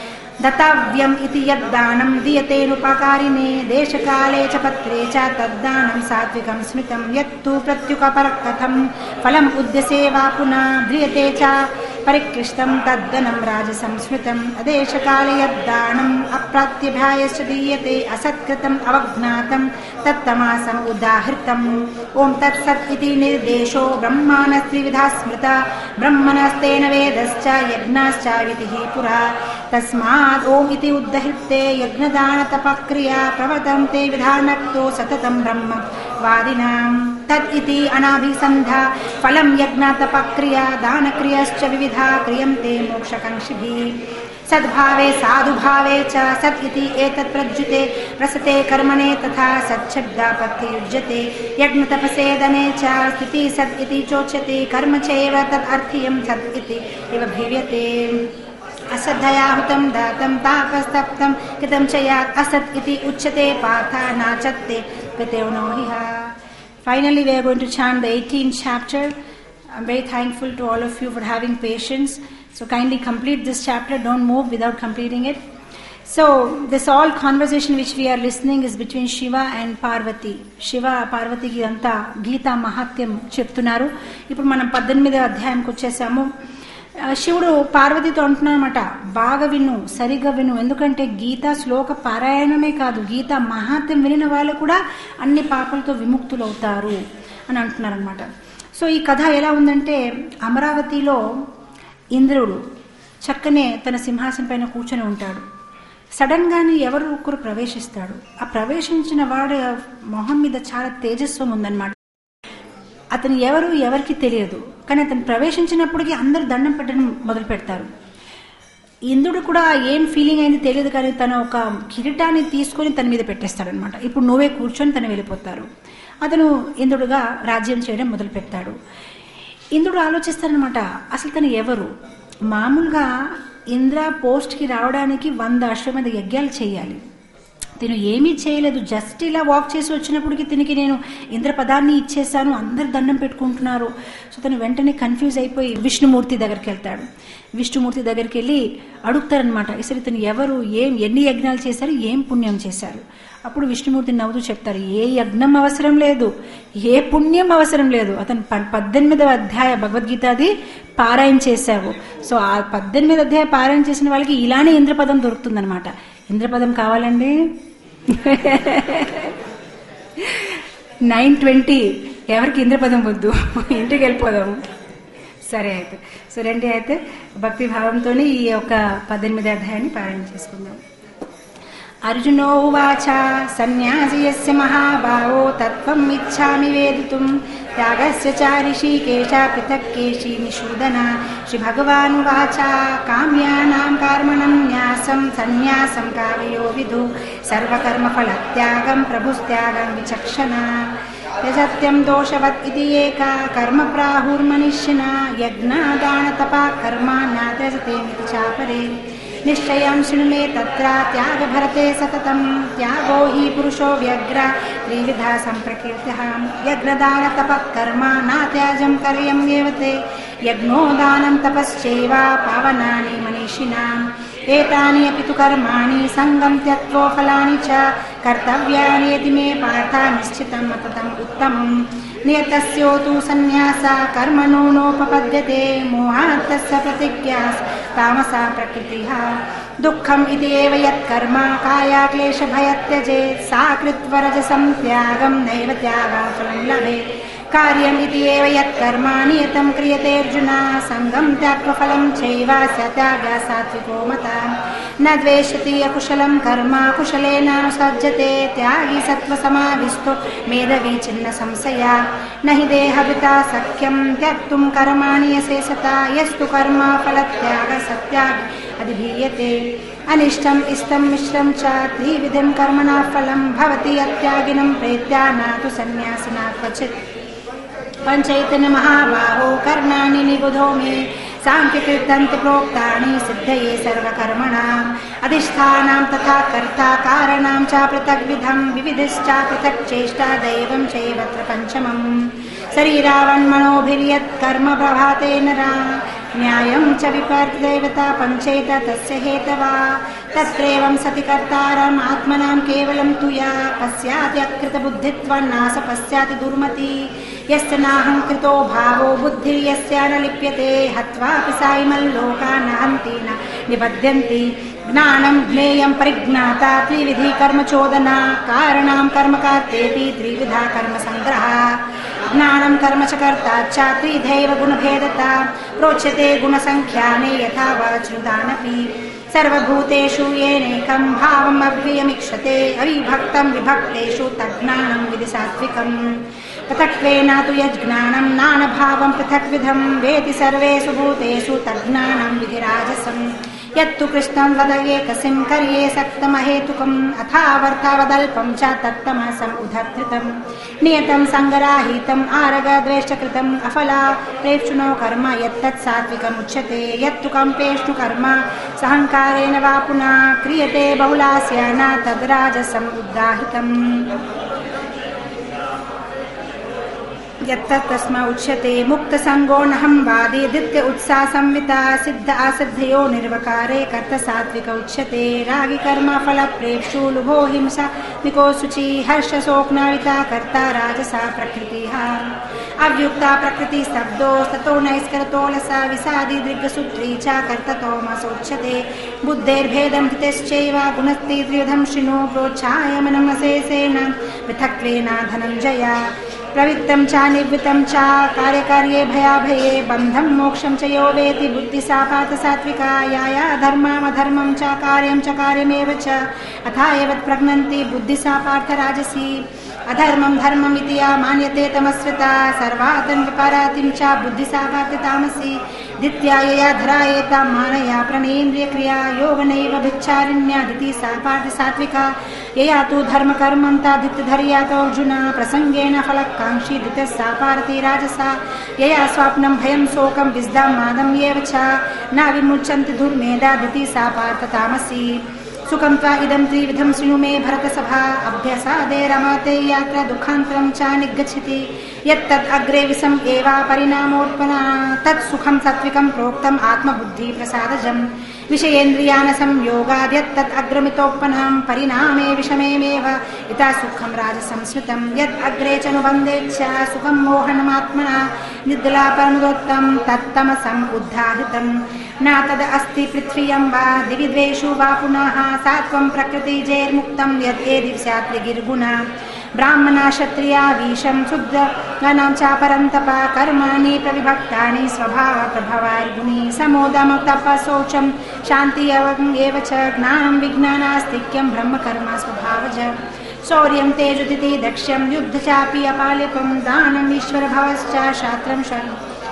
దతవ్యం ఇతి యద్దానం దీయతేనుపకారిణే దేశకాలే చ పత్రే చ తద్దానం సాత్వికం స్మృతం యత్తు ప్రత్యుపరకథం ఫలం ఉద్యసే వా పునః ధ్రియతే చ పరిక్లిష్టం తద్దనం రాజసం స్మృతం అదేశకాలే యద్దానం అప్రాత్యభాయశ్చ దీయతే అసత్కృతం అవజ్ఞాతం తత్తమాసం ఉదాహృతం ఓం తత్సత్ ఇతి నిర్దేశో బ్రహ్మాణస్త్రివిధా స్మృత బ్రహ్మణస్తేన వేదశ్చ యజ్ఞశ్చ విధిః పురా తస్మాత్ ఓం ఇతి ఉద్ధృతే యజ్ఞదాన తపక్రియా ప్రవర్తంతే విధానక్తో సతతం బ్రహ్మ వాదినాం తద్ ఇతి అనాభిసంధా ఫలం యజ్ఞ తపక్రియా దానక్రియశ్చ వివిధా క్రియంతే మోక్షకాంక్షిభిః సద్భావే సాధుభావే చ సత్ ఇతి ఏతత్ ప్రజ్యుతే ప్రసతే కర్మణే తథా సచ్చబ్దాపత్తియుజ్యతే యజ్ఞ తపసేదనే చ స్థితి సత్ ఇతి చోచ్యతే కర్మ చైవ తద్ అర్థియం సత్ ఇతి ఇవ భివ్యతే అశ్రద్ధయా హుతం దాతం తాపస్తప్తం కృతం చ యాత్ అసత్ ఇతి ఉచ్యతే Partha నాచత్తే కృతేవనో హిః. Finally, we are going to chant the 18th chapter. I'm very thankful to all of you for having patience. So kindly complete this chapter. Don't move without completing it. So this all conversation which we are listening is between Shiva and Parvati. Shiva Parvati ki anta Gita Mahatyam చెప్తున్నారు. ఇప్పుడు మనం 18వ అధ్యాయంకి వచ్చేసాము. శివుడు పార్వతితో అంటున్నానమాట, బాగా విను, సరిగా విను, ఎందుకంటే గీత శ్లోక పారాయణమే కాదు, గీత మహాత్మ్యం వినిన వాళ్ళు కూడా అన్ని పాపలతో విముక్తులవుతారు అని అంటున్నారనమాట. సో ఈ కథ ఎలా ఉందంటే, అమరావతిలో ఇంద్రుడు చక్కనే తన సింహాసనం పైన కూర్చొని ఉంటాడు. సడన్ గానే ఎవరు ఒకరు ప్రవేశిస్తాడు. ఆ ప్రవేశించిన వాడు మొహం మీద చాలా తేజస్వం ఉందన్నమాట. అతను ఎవరికి తెలియదు, కానీ అతను ప్రవేశించినప్పటికీ అందరూ దండం పెట్టడం మొదలు పెడతారు. ఇంద్రుడు కూడా ఏం ఫీలింగ్ అయింది తెలియదు, కానీ తన ఒక కిరీటాన్ని తీసుకొని తన మీద పెట్టేస్తాడనమాట. ఇప్పుడు నువ్వే కూర్చొని తను వెళ్ళిపోతారు. అతను ఇంద్రుడుగా రాజ్యం చేయడం మొదలు పెడతాడు. ఇంద్రుడు ఆలోచిస్తాడనమాట, అసలు తను ఎవరు? మామూలుగా ఇంద్ర పోస్ట్కి రావడానికి 100 అశ్వమేధ యజ్ఞాలు చేయాలి. తిను ఏమీ చేయలేదు, జస్ట్ ఇలా వాక్ చేసి వచ్చినప్పటికీ తినికి నేను ఇంద్ర పదాన్ని ఇచ్చేసాను, అందరు దండం పెట్టుకుంటున్నారు. సో తను వెంటనే కన్ఫ్యూజ్ అయిపోయి విష్ణుమూర్తి దగ్గరికి వెళ్తాడు. విష్ణుమూర్తి దగ్గరికి వెళ్ళి అడుగుతారనమాట, అసలు ఇతను ఎవరు, ఎన్ని యజ్ఞాలు చేశారు, ఏం పుణ్యం చేశారు? అప్పుడు విష్ణుమూర్తి నవ్వుతూ చెప్తారు, ఏ యజ్ఞం అవసరం లేదు, ఏ పుణ్యం అవసరం లేదు, అతను 18వ అధ్యాయ భగవద్గీతది పారాయణ చేశావు. సో ఆ 18వ అధ్యాయ పారాయణ చేసిన వాళ్ళకి ఇలానే ఇంద్రపదం దొరుకుతుందనమాట. ఇంద్రపదం కావాలండి 9:20 ఎవరికి ఇంద్రపదం వద్దు, ఇంటికి వెళ్ళిపోదాము. సరే అయితే, సో రండి అయితే భక్తి భావంతో ఈ యొక్క 18వ అధ్యాయాన్ని పారాయణ చేసుకుందాం. అర్జునో ఉవాచ సన్యాసి యస్య మహాభావో తత్వం ఇచ్ఛామి వేదితుం త్యాగస్య చ ఋషికేశ పృథక్ కేశీ నిషూదన. శ్రీ భగవానువాచ కామ్యానాం కర్మణం న్యాసం సన్యాసం కామయో విదు సర్వకర్మఫలత్యాగం ప్రభుస్త్యాగం విచక్షణ. యజత్యం దోషవత్ ఇది ఏక కర్మ ప్రాహుర్మనిష్యన యజ్ఞాదాన తపా కర్మ నాత్యజతే మితి చాపరే. निश्चयं शृणु मे तत्र त्यागभरते सततं त्यागो हि पुरुषो व्यग्र त्रिविधा सम्प्रकीर्तिः यज्ञदानतपः कर्म नात्याजं कार्यं एवते यज्ञो दानं तपश्चैव पावनानि मनीषिणाम् एतानि अपि तु कर्माणि सङ्गं त्यक्त्वा फलानि च कर्तव्यानि इति मे पार्थ निश्चितं मततम् उत्तमम् नियतस्योतु सन्न्यासा कर्मणो नोपपद्यते मोहात् तस्य प्रतिज्ञा तामसा प्रकृतिः दुःखम् इति एव यत्कर्म कायाक्लेशभयत्यजेत् सा कृत्वा रजसं त्यागं नैव त्यागफलं लभेत् कार्यम् इति एव यत्कर्म नियतं क्रियते अर्जुन सङ्गं त्याक्त्वा फलं चैव स त्यागः सात्विको मतः न द्वेषति अकुशलं कर्म कुशलेनानुसज्जते त्यागी सत्त्वसमाविष्टो मेधवी छिन्न संशया न हि देहभृता सख्यं त्यक्तुं कर्माणि यशेषता यस्तु कर्म फलत्याग सत्याग अधिभीयते अनिष्टम् इष्टं मिश्रं च त्रिविधं कर्मणा फलं भवति यत्यागिनं प्रेत्या न तु सन्न्यासिना क्वचित् पंचैतन्य महाबाहो कर्णानि निबुधो मे सांख्यकृतान्ति प्रोक्तानि सिद्धये सर्वकर्मणाम् अधिष्ठानां तथा कर्ता कारणां च पृथग्विधं विविधश्च पृथक् चेष्टा दैवं चैवत्र पञ्चमम् शरीरावन्मनोभिर्यत् कर्म प्रभाते नरा न्यायं च विपर्देवता पञ्चैत तस्य हेतवा तत्रैवं सति कर्तारम् आत्मनां केवलं तु या पश्यात्यकृतबुद्धित्वं नास पश्याति दुर्मति यस्य नाहङ्कृतो भावो बुद्धिर्यस्य न लिप्यते हत्वापि साइमल्लोका न हन्ति न निबध्यन्ति ज्ञानं ज्ञेयं परिज्ञाता त्रिविधि कर्मचोदना कारणं कर्मकार्तेति त्रिविधा कर्मसङ्ग्रह ज्ञानं कर्म च कर्ता च त्रिधैव गुणभेदता प्रोच्यते गुणसङ्ख्याने यथा वचनुदानपि सर्वभूतेषु येनैकं भावम् अव्ययमीक्षते अविभक्तं विभक्तेषु तज्ज्ञानं विधि सात्विकम् पृथक्त्वेन तु यज्ज्ञानं नानभावं पृथक्विधं वेति सर्वेषु भूतेषु तज्ज्ञानं विधि राजसम् यत्तु कृष्णं वद एकसिं कर्ये सक्तमहेतुकम् अथावर्थावदल्पं च तत्तमसम् उद्धृतं नियतं सङ्गराहितम् आरगद्वेषकृतम् अफला प्रेक्षुणो कर्म यत्तत् सात्विकमुच्यते यत्तु कम्पेष्णु कर्म सहङ्कारेण वा पुनः क्रियते बहुलास्य न तद्राजसम् उद्दाहितम् यत्तस्मा उच्यते मुक्तसङ्गो नहं वादी द्वितीय उत्साह संविता सिद्ध असिद्धयो निर्वकारे कर्त सात्विक उच्यते रागी कर्म फल प्रेक्षु लुभो हिंसा निको शुचि हर्ष शोकनाविता कर्ता राजसा प्रकृतिः अव्युक्ता प्रकृति शब्दो ततो नैष्करतो लसा विषादी दीर्घसूत्री च कर्ततोमसोच्यते बुद्धेर्भेदं हितश्चैव गुणस्ति त्रिविधं शृणु प्रोच्छायमनमशेषेण पृथक्त्वेन धनञ्जय प्रवृत्तं च निवृत्तं च कार्यकार्ये भयाभये बन्धं मोक्षं च यो वेति बुद्धिसा पार्थ सात्विका या धर्ममधर्मं च कार्यमेव च अथा एव प्रज्ञन्ति बुद्धिसा पार्थ राजसी अधर्मं धर्मम् इति या मान्यते तमस्विता सर्वातन् विपरातिं च बुद्धिसा पार्थ तामसी द्वितीया यया धरायेता मानया प्रणेन्द्रियक्रिया योगनैव भिक्षारिण्या द्वितीया सा पार्थ सात्विका यया तु धर्मकर्मं तादित्यधर्या अर्जुन प्रसंगेन फलकांक्षी द्वितीया सा पार्थी राजसा यया स्वप्नं भयं शोकं विद्यां मादं एव च न विमुच्यन्ति दुर्मेधा द्वितीया सा पार्थ तामसी सुखं त्वा इदं त्रिविधं शृणु मे भरतसभा अभ्यासादे रमते यात्रा दुःखान्तरं च निगच्छति यत्तद् अग्रे विषम् एव परिणामोत्पन्ना तत् सुखं सात्विकं प्रोक्तम् आत्मबुद्धिप्रसादजम् विषयेन्द्रियान् संयोगाद् यत्तद् अग्रमितोत्पन्नं परिणामे विषमेव इतः सुखं राजसंस्मृतं यद् अग्रे च अनुबन्धेच्छ सुखं मोहनमात्मना निद्रापनुदोत्तं तत्तमसम् उद्धारितं न तद् अस्ति पृथ्व्यां वा दिवि द्वेषु वा पुनः सात्वं प्रकृतिजैर्मुक्तं यद् एदिस्यात् गिर्गुणा ब्राह्मणा क्षत्रिया वीशं शूद्राणां च परन्तपा कर्माणि प्रविभक्तानि स्वभावप्रभवार्गुणी समोदम तपशौचं शान्ति एव च ज्ञानं विज्ञानास्तिक्यं ब्रह्मकर्म स्वभावज शौर्यं तेजोदिति दक्ष्यं युद्ध चापि अपालिपं दानम् ईश्वरभावश्च शास्त्रं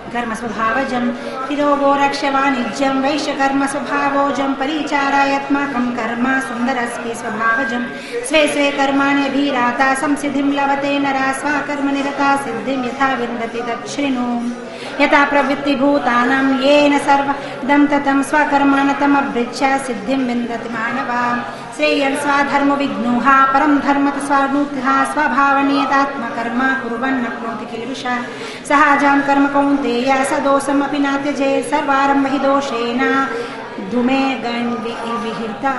कर्म स्वभावजं तिरोगो रक्ष्यवाणिज्यं वैश्यकर्म स्वभावोजं परिचारायात्मकं कर्म सुन्दरस्ति स्वभावजं स्वे स्वे कर्माणि अभिराता संसिद्धिं लभते नरा स्वकर्मनिरता सिद्धिं यथा विन्दति तच्छृणु यथा प्रवृत्तिभूतानां येन सर्वदं ततं स्वकर्माणतमभृच्य सिद्धिं विन्दति मानवा श्रेयं स्वधर्मविघ्नोः परं धर्मत स्वानुतः स्वभावनियतात्मकर्म कुर्वन्नप्नोति किल्बिषः सहजां कर्म कौन्तेय सदोषमपि न त्यजेत् सर्वारम्भ हि दोषेण धूमे गणविहिता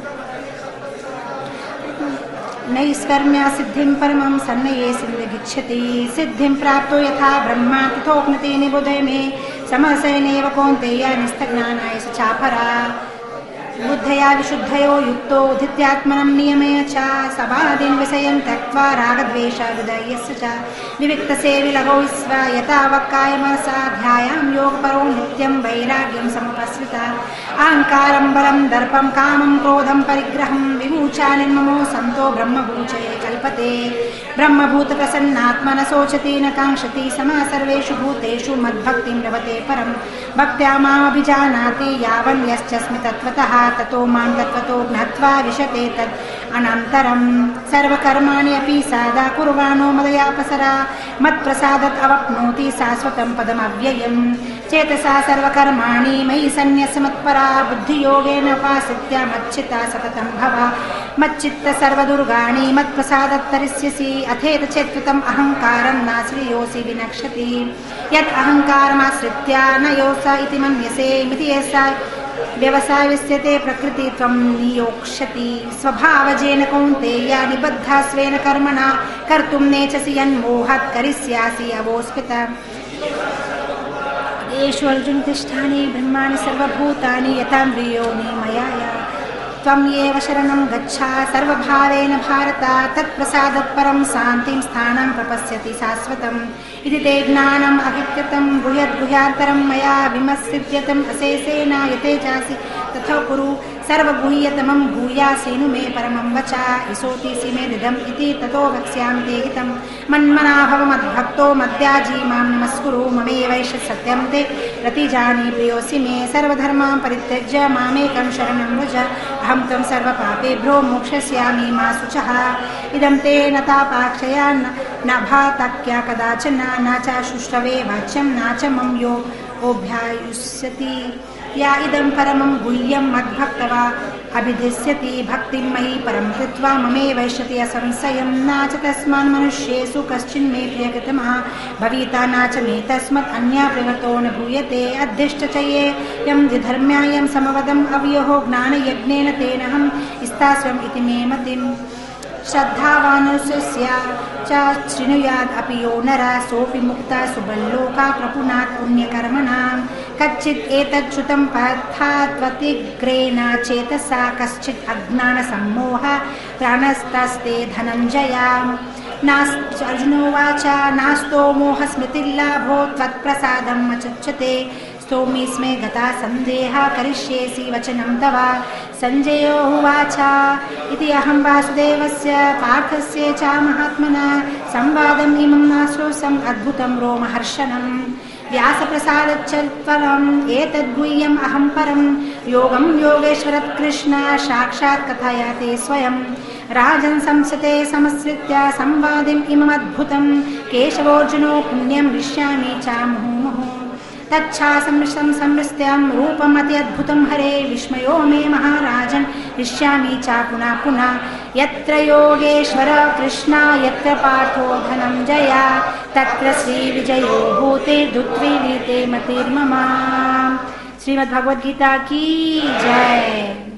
नैष्कर्म्या सिद्धिं परमं सन्नये सिद्धिगिच्छति सिद्धिं प्राप्तो यथा ब्रह्मा तथोप्नते निबुधे मे समसेनैव कौन्तेय निस्तज्ञानाय स चापरा बुद्धया विशुद्धयो युक्तो उदित्यात्मनं नियमेन च सबादिन् विषयं त्यक्त्वा रागद्वेषाविदयस्य च विविक्तसेविलभो विश्व यथा वक्कायमनसा ध्यायां योगपरो नित्यं वैराग्यं समुपस्थिता अहङ्कारं बलं दर्पं कामं क्रोधं परिग्रहं विमूचा निर्ममो सन्तो ब्रह्मभूचये कल्पते ब्रह्मभूतप्रसन्नात्मा न शोचति न काङ्क्षति समः सर्वेषु भूतेषु मद्भक्तिं लभते परं भक्त्या मामभिजानाति यावन् यश्चस्मि तत्त्वतः ततो मां तत्त्वतो ज्ञात्वा विशते तत् अनन्तरं सर्वकर्माणि अपि सादा कुर्वाणो मदयापसरा मत्प्रसादत् अवप्नोति शाश्वतं पदमव्ययं चेतसा सर्वकर्माणि मयि सन्न्यस्य मत्परा बुद्धियोगेन उपासित्य मच्चित्ता सततं भव मच्चित्त सर्वदुर्गाणि मत्प्रसादत् तरिष्यसि अथेत चेत्कृतम् अहङ्कारं नाश्रियोऽसि विनक्ष्यति यत् अहङ्कारमाश्रित्य न योऽस इति मन्यसे मिति यस्य व्यवसायस्यते प्रकृति त्वं नियोक्ष्यति स्वभावजेन कौन्तेय निबद्धा स्वेन कर्मणा कर्तुं नेच्छसि यन्मोहात् करिष्यासि अवोस्कृत येषु अर्जुन तिष्ठानि ब्रह्माणि सर्वभूतानि यथान्द्रियोनि मया त्वं एव शरणं गच्छ सर्वभावेन भारत तत्प्रसादात् परं शान्तिं स्थानं प्रपश्यति शाश्वतम् इति ते ज्ञानम् अभिकृतं गुह्यद्गुह्यान्तरं मया विमर्शित्यतम् अशेषेण यते चासि तथा कुरु सर्वगुह्यतमं भूयासेनु मे परमं वच इसोतीसि मे दिदम् इति ततो वक्ष्यामि ते हितं मन्मना भव मद्भक्तो मद्याजी मां नमस्कुरु ममेवैष सत्यं ते प्रतिजानी प्रियोऽसि मे सर्वधर्मां परित्यज्य मामेकं शरणं व्रज अहं त्वं सर्वपापेभ्यो मोक्षयिष्यामि मा शुचः इदं ते न तापाक्षया न भातक्या कदाचन न च शुश्रवे वाच्यं न च मम योऽभ्यायुष्यति या इदं परमं गुह्यं मद्भक्तवा अभिधिष्यति भक्तिं मयि परं कृत्वा ममेवैष्यति असंशयं न च तस्मान् मनुष्येषु कश्चिन्मे प्रियकृतमः भविता न च मे तस्मात् अन्या प्रवृत्तो न भूयते अद्धिष्ट च ये यं विधर्म्यायं समवदम् अव्यहो ज्ञानयज्ञेन तेनहं स्थास्वम् इति मे मतिम् श्रद्धावानुष्यस्य च शृणुयाद् अपि यो नरः सोऽपि मुक्तः सुबल्लोका प्रपुनात् पुण्यकर्मणां कच्चित् एतच्छ्रुतं पार्थात्वतिग्रेण चेतसा कश्चित् अज्ञानसम्मोह प्राणस्तस्ते धनञ्जया अर्जुनोवाच नास्तो मोहस्मृतिर्लाभो त्वत्प्रसादम् अचुच्यते स्तोमिस्मे गता सन्देहः करिष्येसि वचनं तव सञ्जयो उवाच इति अहं वासुदेवस्य पार्थस्य च महात्मना संवादम् इमं नाश्रोषम् अद्भुतं रोमहर्षणम् व्यासप्रसादच्चत्वरम् एतद्गुह्यम् अहं परं योगं योगेश्वरत् कृष्ण साक्षात् कथयते स्वयं राजन् संसते समश्रित्य संवादिम् इममद्भुतं केशवोऽर्जुनो पुण्यं हृष्यामि च मुहुर्मुहुः तच्छा संमृष्ट्यां रूपमति अद्भुतं हरे विस्मयो मे महाराजन् हृष्यामि च पुनः पुनः यत्र योगेश्वर कृष्ण यत्र पार्थो धनञ्जया तत्र श्रीविजयो भूते दुत्विलीते मतिर्मम। श्रीमद्भगवद्गीता की जय।